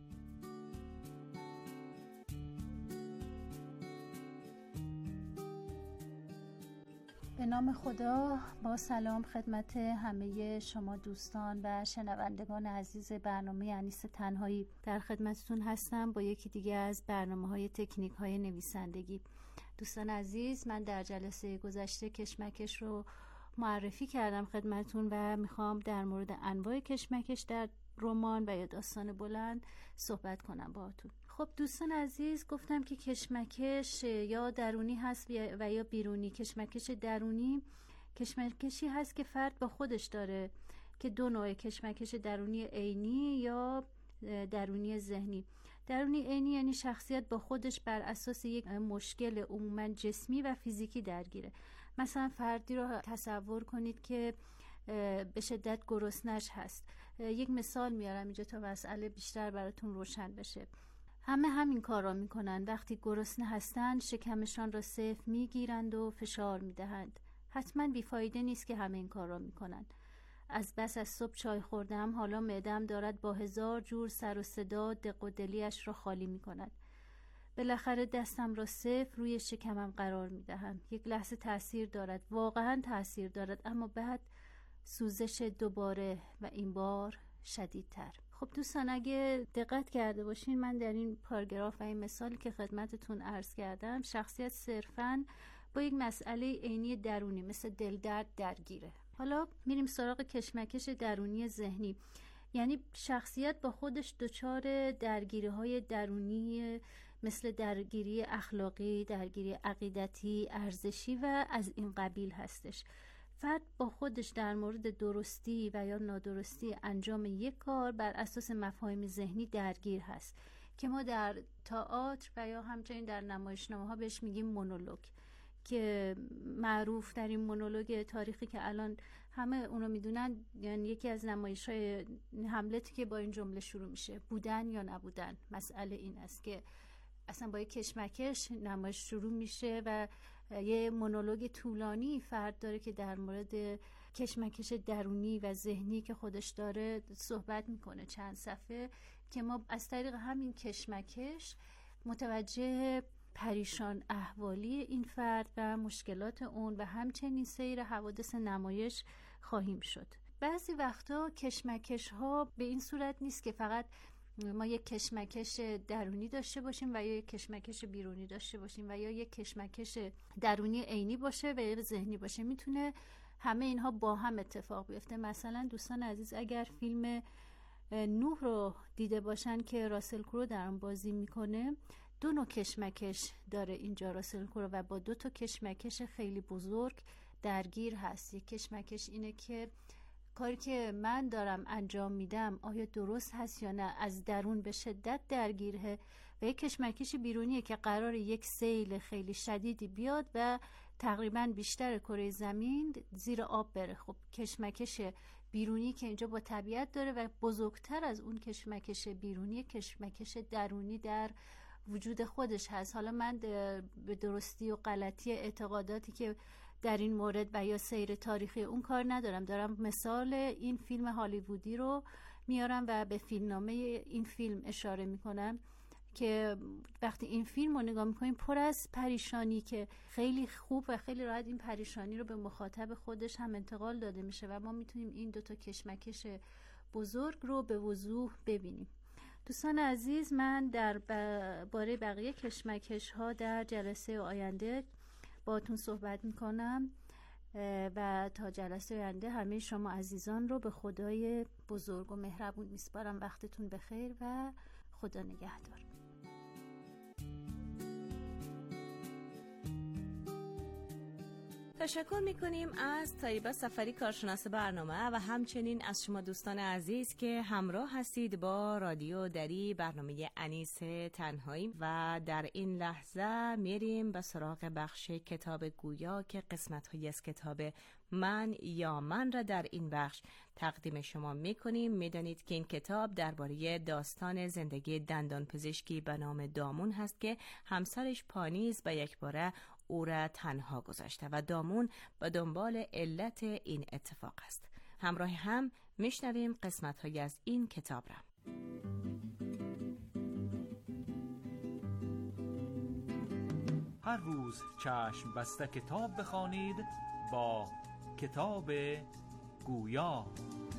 به نام خدا، با سلام خدمت همه شما دوستان و شنوندگان عزیز برنامه انیس تنهایی. در خدمتتون هستم با یکی دیگه از برنامه‌های تکنیک‌های نویسندگی. دوستان عزیز، من در جلسه گذشته کشمکش رو معرفی کردم خدمتتون و میخوام در مورد انواع کشمکش در رمان و یا داستان بلند صحبت کنم باهاتون. خب دوستان عزیز، گفتم که کشمکش یا درونی هست و یا بیرونی. کشمکش درونی کشمکشی هست که فرد با خودش داره که دو نوع کشمکش درونی عینی یا درونی ذهنی. درونی عینی یعنی شخصیت با خودش بر اساس یک مشکل عموما جسمی و فیزیکی درگیره. مثلا فردی رو تصور کنید که به شدت گرسنه‌اش هست. یک مثال میارم اینجا تا مسئله بیشتر براتون روشن بشه. همه همین کار را میکنن. وقتی گرسنه هستند شکمشان را صفر میگیرند و فشار میدهند. حتما بیفایده نیست که همه این کار را میکنن. از بس از صبح چای خوردم، حالا معده‌ام دارد با هزار جور سر و صدا دق و دلیش را خالی میکند. بالاخره دستم را صفر روی شکمم قرار میدهم. یک لحظه تأثیر دارد، واقعا تأثیر دارد، اما بعد سوزش دوباره و این بار شدیدتر. خب دوستان اگه دقت کرده باشین، من در این پاراگراف و این مثالی که خدمتتون عرض کردم، شخصیت صرفاً با یک مسئله عینی درونی مثل دلدرد درگیره. حالا میریم سراغ کشمکش درونی ذهنی. یعنی شخصیت با خودش دچار درگیری های درونی مثل درگیری اخلاقی، درگیری عقیدتی، ارزشی و از این قبیل هستش. فرد با خودش در مورد درستی و یا نادرستی انجام یک کار بر اساس مفاهیم ذهنی درگیر هست که ما در تئاتر و یا همچنین در نمایشنامه ها بهش میگیم مونولوگ، که معروف در این مونولوگ تاریخی که الان همه اونو میدونن، یعنی یکی از نمایش‌های هملتی که با این جمله شروع میشه، بودن یا نبودن. مسئله این است که اصلا با یک کشمکش نمایش شروع میشه و یه مونولوگ طولانی فرد داره که در مورد کشمکش درونی و ذهنی که خودش داره صحبت میکنه، چند صفحه، که ما از طریق همین کشمکش متوجه پریشان احوالی این فرد و مشکلات اون و همچنین سیر حوادث نمایش خواهیم شد. بعضی وقتا کشمکش ها به این صورت نیست که فقط ما یک کشمکش درونی داشته باشیم و یا یک کشمکش بیرونی داشته باشیم و یا یک کشمکش درونی عینی باشه و یا ذهنی باشه. میتونه همه اینها با هم اتفاق بیفته. مثلا دوستان عزیز اگر فیلم نوح رو دیده باشن که راسل کرو در اون بازی میکنه، دو نوع کشمکش داره اینجا راسل کرو و با دو تا کشمکش خیلی بزرگ درگیر هست. یک کشمکش اینه که کاری که من دارم انجام میدم آیا درست هست یا نه، از درون به شدت درگیره، و یک کشمکش بیرونیه که قرار یک سیل خیلی شدیدی بیاد و تقریبا بیشتر کره زمین زیر آب بره. خب کشمکش بیرونی که اینجا با طبیعت داره و بزرگتر از اون کشمکش بیرونی، کشمکش درونی در وجود خودش هست. حالا من به درستی و غلطی اعتقاداتی که در این مورد و یا سیر تاریخی اون کار ندارم، دارم مثال این فیلم هالیوودی رو میارم و به فیلمنامه این فیلم اشاره میکنم که وقتی این فیلم رو نگاه میکنیم پر از پریشانی که خیلی خوب و خیلی راحت این پریشانی رو به مخاطب خودش هم انتقال داده میشه و ما میتونیم این دوتا کشمکش بزرگ رو به وضوح ببینیم. دوستان عزیز، من در باره بقیه کشمکش ها در جلسه آینده باهاتون صحبت میکنم و تا جلسه آینده همه شما عزیزان رو به خدای بزرگ و مهربون میسپارم. وقتتون بخیر و خدا نگهدار. تشکر میکنیم از طیبه سفری کارشناس برنامه و همچنین از شما دوستان عزیز که همراه هستید با رادیو دری برنامه انیس تنهایی. و در این لحظه میریم به سراغ بخش کتاب گویا که قسمت هایی از کتاب من یا من را در این بخش تقدیم شما میکنیم. میدانید که این کتاب درباره داستان زندگی دندانپزشکی به نام دامون هست که همسرش پانیز به یک باره او را تنها گذاشته و دامون به دنبال علت این اتفاق است. همراه هم میشنویم قسمت هایی از این کتاب را. هر روز چشم بسته کتاب بخوانید با کتاب گویا.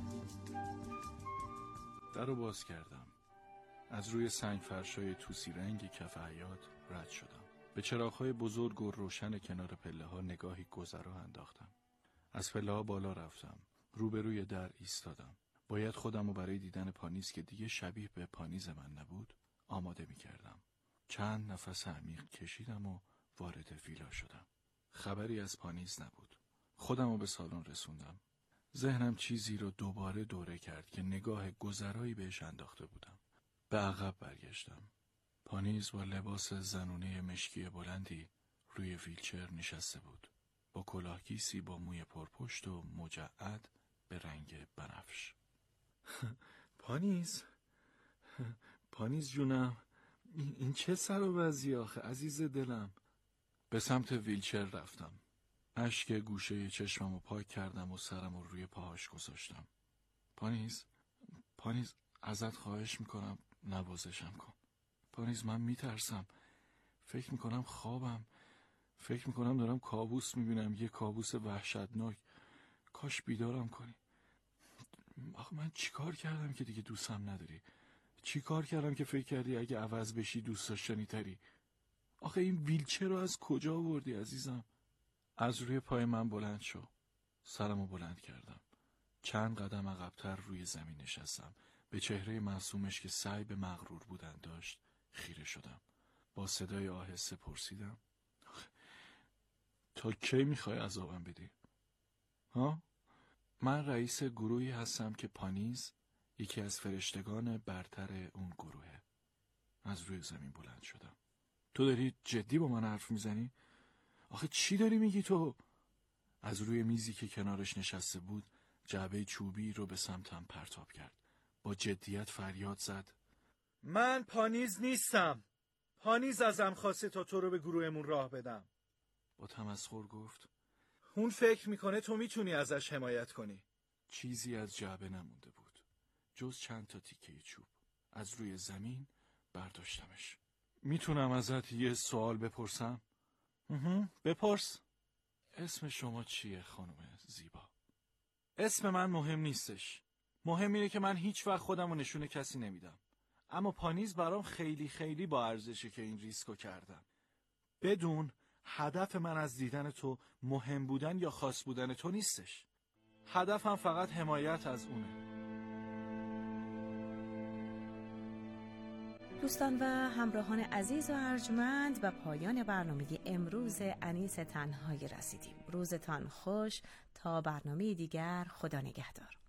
در رو باز کردم. از روی سنگ فرشای توسی رنگی کف حیاط رد شدم. به چراغ‌های بزرگ و روشن کنار پله‌ها نگاهی گذرا انداختم. از پله‌ها بالا رفتم. روبروی در ایستادم. باید خودم رو برای دیدن پانیز که دیگه شبیه به پانیز من نبود آماده می‌کردم. چند نفس عمیق کشیدم و وارد ویلا شدم. خبری از پانیز نبود. خودم رو به سالن رسوندم. ذهنم چیزی رو دوباره دوره کرد که نگاه گذرایی بهش انداخته بودم. به عقب برگشتم. پانیز با لباس زنونه مشکی بلندی روی ویلچر نشسته بود، با کلاهگیسی با موی پرپشت و مجعد به رنگ بنفش. پانیز پانیز جونم، این چه سر و وضعی آخه عزیز دلم؟ به سمت ویلچر رفتم. اشک گوشه چشممو پاک کردم و سرمو روی پاهاش گذاشتم. پانیز پانیز ازت خواهش میکنم نوازشم کن. پانیز من میترسم. فکر میکنم خوابم. فکر میکنم دارم کابوس میبینم، یه کابوس وحشتناک. کاش بیدارم کنی. آخه من چی کار کردم که دیگه دوستم نداری؟ چی کار کردم که فکر کردی اگه عوض بشی دوست داشتنی تری؟ آخه این ویلچر رو از کجا آوردی عزیزم؟ از روی پای من بلند شو. سرمو بلند کردم. چند قدم عقب‌تر روی زمین نشستم. به چهره معصومش که سعی به مغرور بودن داشت خیره شدم. با صدای آهسته پرسیدم: تا کی میخوای عذابم بدی؟ ها؟ من رئیس گروهی هستم که پانیز یکی از فرشتگان برتر اون گروهه. از روی زمین بلند شدم. تو داری جدی با من حرف میزنی؟ آخه چی داری میگی تو؟ از روی میزی که کنارش نشسته بود جعبه چوبی رو به سمتم پرتاب کرد. با جدیت فریاد زد: من پانیز نیستم. پانیز ازم خواسته تا تو رو به گروهمون راه بدم. با تمسخر گفت: اون فکر میکنه تو میتونی ازش حمایت کنی. چیزی از جعبه نمونده بود جز چند تا تیکه چوب. از روی زمین برداشتمش. میتونم ازت یه سوال بپرسم؟ بپرس. اسم شما چیه خانم زیبا؟ اسم من مهم نیستش. مهم اینه که من هیچ وقت خودم رو نشون کسی نمیدم. اما پانیز برام خیلی خیلی با ارزشه که این ریسکو کردم. بدون هدف من از دیدن تو مهم بودن یا خاص بودن تو نیستش. هدفم فقط حمایت از اونه. دوستان و همراهان عزیز و ارجمند، و پایان برنامه امروز انیس تنهایی رسیدیم. روزتان خوش. تا برنامه دیگر، خدا نگهدار.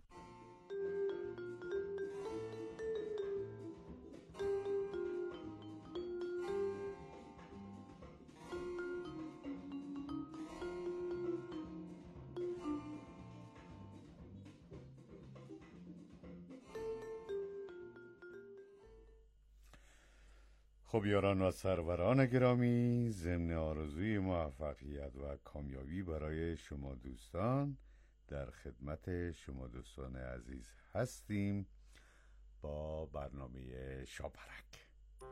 خب یاران و سروران گرامی، ضمن آرزوی موفقیت و کامیابی برای شما دوستان در خدمت شما دوستان عزیز هستیم با برنامه شاپرک.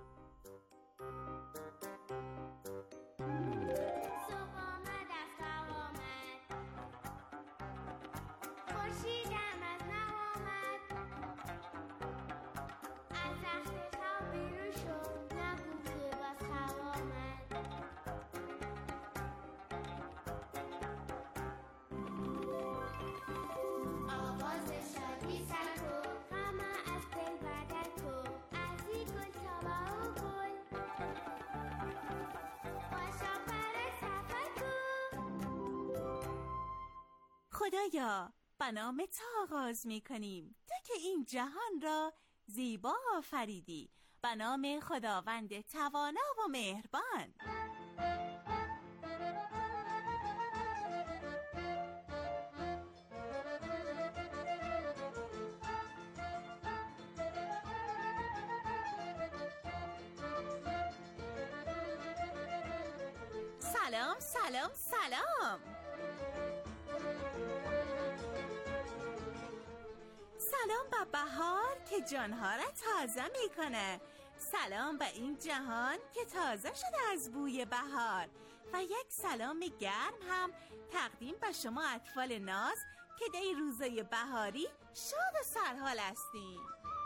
خدایا، به نام تو آغاز می کنیم، تو که این جهان را زیبا آفریدی. به نام خداوند توانا و مهربان. سلام سلام سلام. سلام به بهار که جانها را تازه میکنه. سلام به این جهان که تازه شده از بوی بهار. و یک سلام گرم هم تقدیم به شما اطفال ناز که در این روزای بهاری شاد و سرحال هستیم.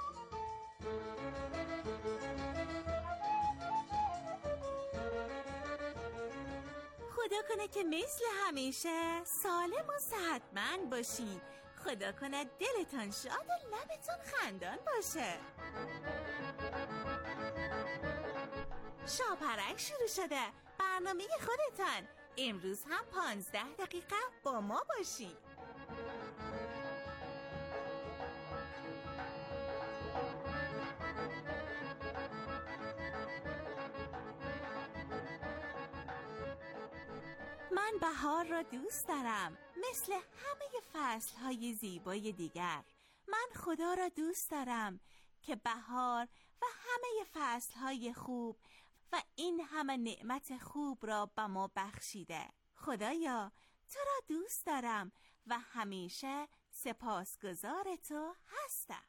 خدا کنه که مثل همیشه سالم و صحتمند باشین. خدا کنه دلتان شاد و لبتون خندان باشه. شاپرک شروع شده. برنامه خودتان. امروز هم پانزده دقیقه با ما باشین. من بهار را دوست دارم، مثل همه فصلهای زیبای دیگر. من خدا را دوست دارم که بهار و همه فصلهای خوب و این همه نعمت خوب را به ما بخشیده. خدایا تو را دوست دارم و همیشه سپاسگزار تو هستم.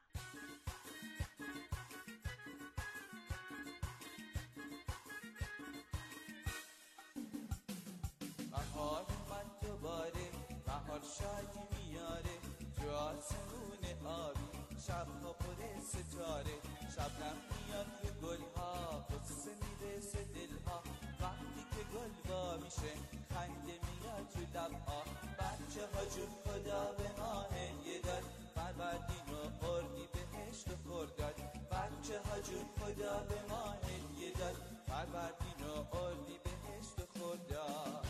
بهار من دوباره، بهار شادی میاره، تو آسمون آبی شبها پر ستاره، شبنم میاد به گلها، قصه میرسه دلها، وقتی که گل وا میشه خنده میاد تو لبها. بچه ها جون خدا به ما هدیه داد، فروردین و اردیبهشت و خرداد. بچه ها جون خدا به ما هدیه داد، فروردین و اردیبهشت و خرداد.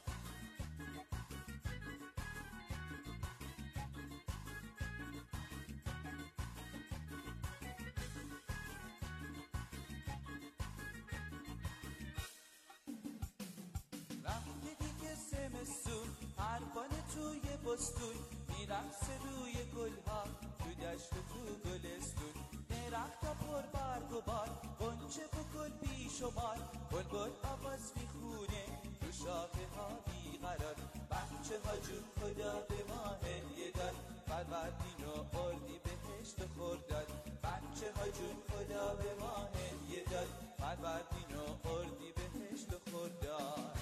پروانه توی بستون میرقصه روی گلها، تو دشت و تو گلستون. درختا پر برگ و بار، غنچه و گل بی شمار، بلبل آواز میخونه تو شاخه ها بیقرار. بچه ها جون خدا به ما هدیه داد، فروردین و اردیبهشت و خرداد. بچه ها جون خدا به ما هدیه داد، فروردین و اردیبهشت و خرداد.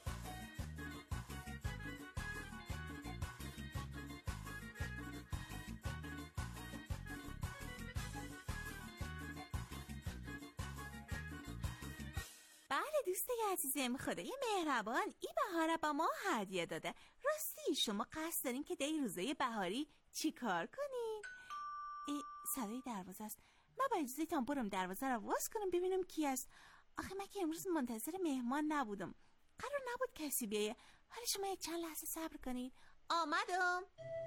بله دوستای عزیزم، خدای مهربان این بهار با ما هدیه داده. راستی شما قصد دارین که در این روزای بهاری چی کار کنین؟ ای صدای دروازه است. من با اجازهتون برم دروازه رو باز کنم ببینم کی است. آخه من که امروز منتظر مهمان نبودم، قرار نبود کسی بیایه. حالا شما یک چند لحظه صبر کنین، آمدم.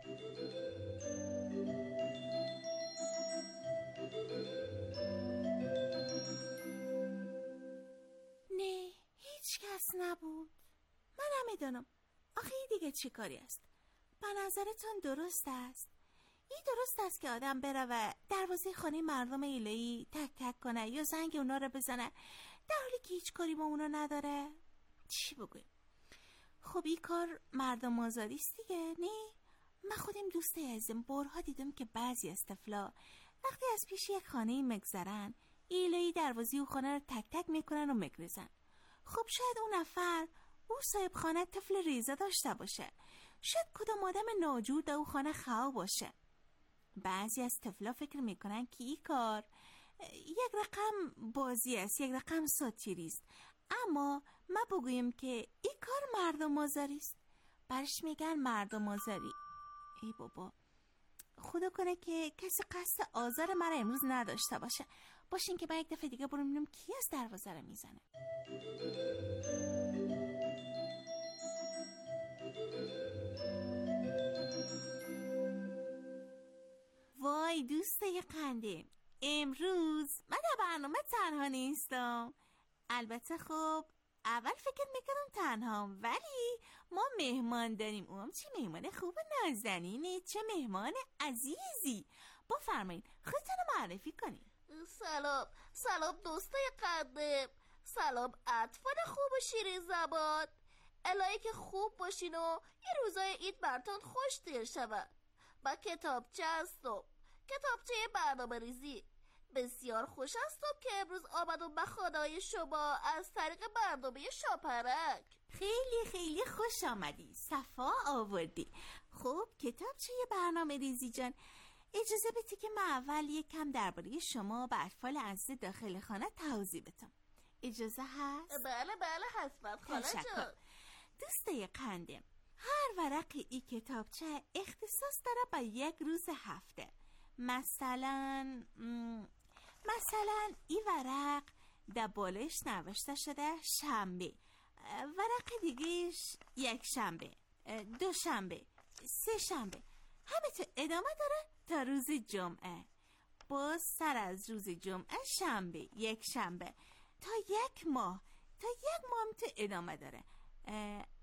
نه هیچ کس نبود. من هم میدونم. آخه این دیگه چی کاری است؟ به نظرتون درست است؟ این درست است که آدم بره و دروازه خانه مردم ایله‌ای تک تک کنه یا زنگ اونا رو بزنه در حالی که هیچ کاری با اونا نداره؟ چی بگویم؟ خب این کار مردم آزادی است دیگه، نه؟ من خودم دوست عزیزم بارها دیدم که بعضی از طفلا وقتی از پیش یک خانه مگذرن ایله‌ای دروازه او خانه رو تک تک میکنن و مگریزن. خب شاید اون نفر او صاحب خانه طفل ریزه داشته باشه، شاید کدام آدم ناجور در او خانه خواه باشه. بعضی از طفلا فکر میکنن که این کار یک رقم بازی است، یک رقم ساتیری است، اما ما بگویم که این کار مردم آزاری است. برش میگن مردم آزاری. ای بابا، خدا کنه که کسی قصد آزار مرا امروز نداشته باشه. باشین که من یک دفعه دیگه برم ببینم کی از دروازه رو میزنه. وای دوستای قنده، امروز من در برنامه تنها نیستم. البته خب اول فکر میکنم تنهام، ولی ما مهمان داریم. اونم چه مهمان خوب و نازنینه، چه مهمان عزیزی. بفرمایین خودتون رو معرفی کنین. سلام سلام دوستای قدم، سلام اطفال خوب و شیرین زبان. الهی که خوب باشین و یه روزای عید براتون خوش دیر شود. با کتابچه هستم، کتابچه برنامه ریزی. بسیار خوش هستم که امروز آمدم به خانه شما از طریق برنامه شاپرک. خیلی خیلی خوش آمدی، صفا آوردی. خب کتابچه برنامه ریزی جان، اجازه بدی که من اول یک کم درباره شما به اطفال عزیز داخل خانه توضیح بدم. اجازه هست؟ بله بله حتما خاله جان. دوستای قندم، هر ورق این کتابچه اختصاص داره به یک روز هفته. مثلا مثلا این ورق در بالش نوشته شده شنبه، ورق دیگهش یک شنبه، دو شنبه، سه شنبه، همه تو ادامه داره تا روز جمعه. باز سر از روز جمعه شنبه، یک شنبه، تا یک ماه، تا یک ماه هم تو ادامه داره.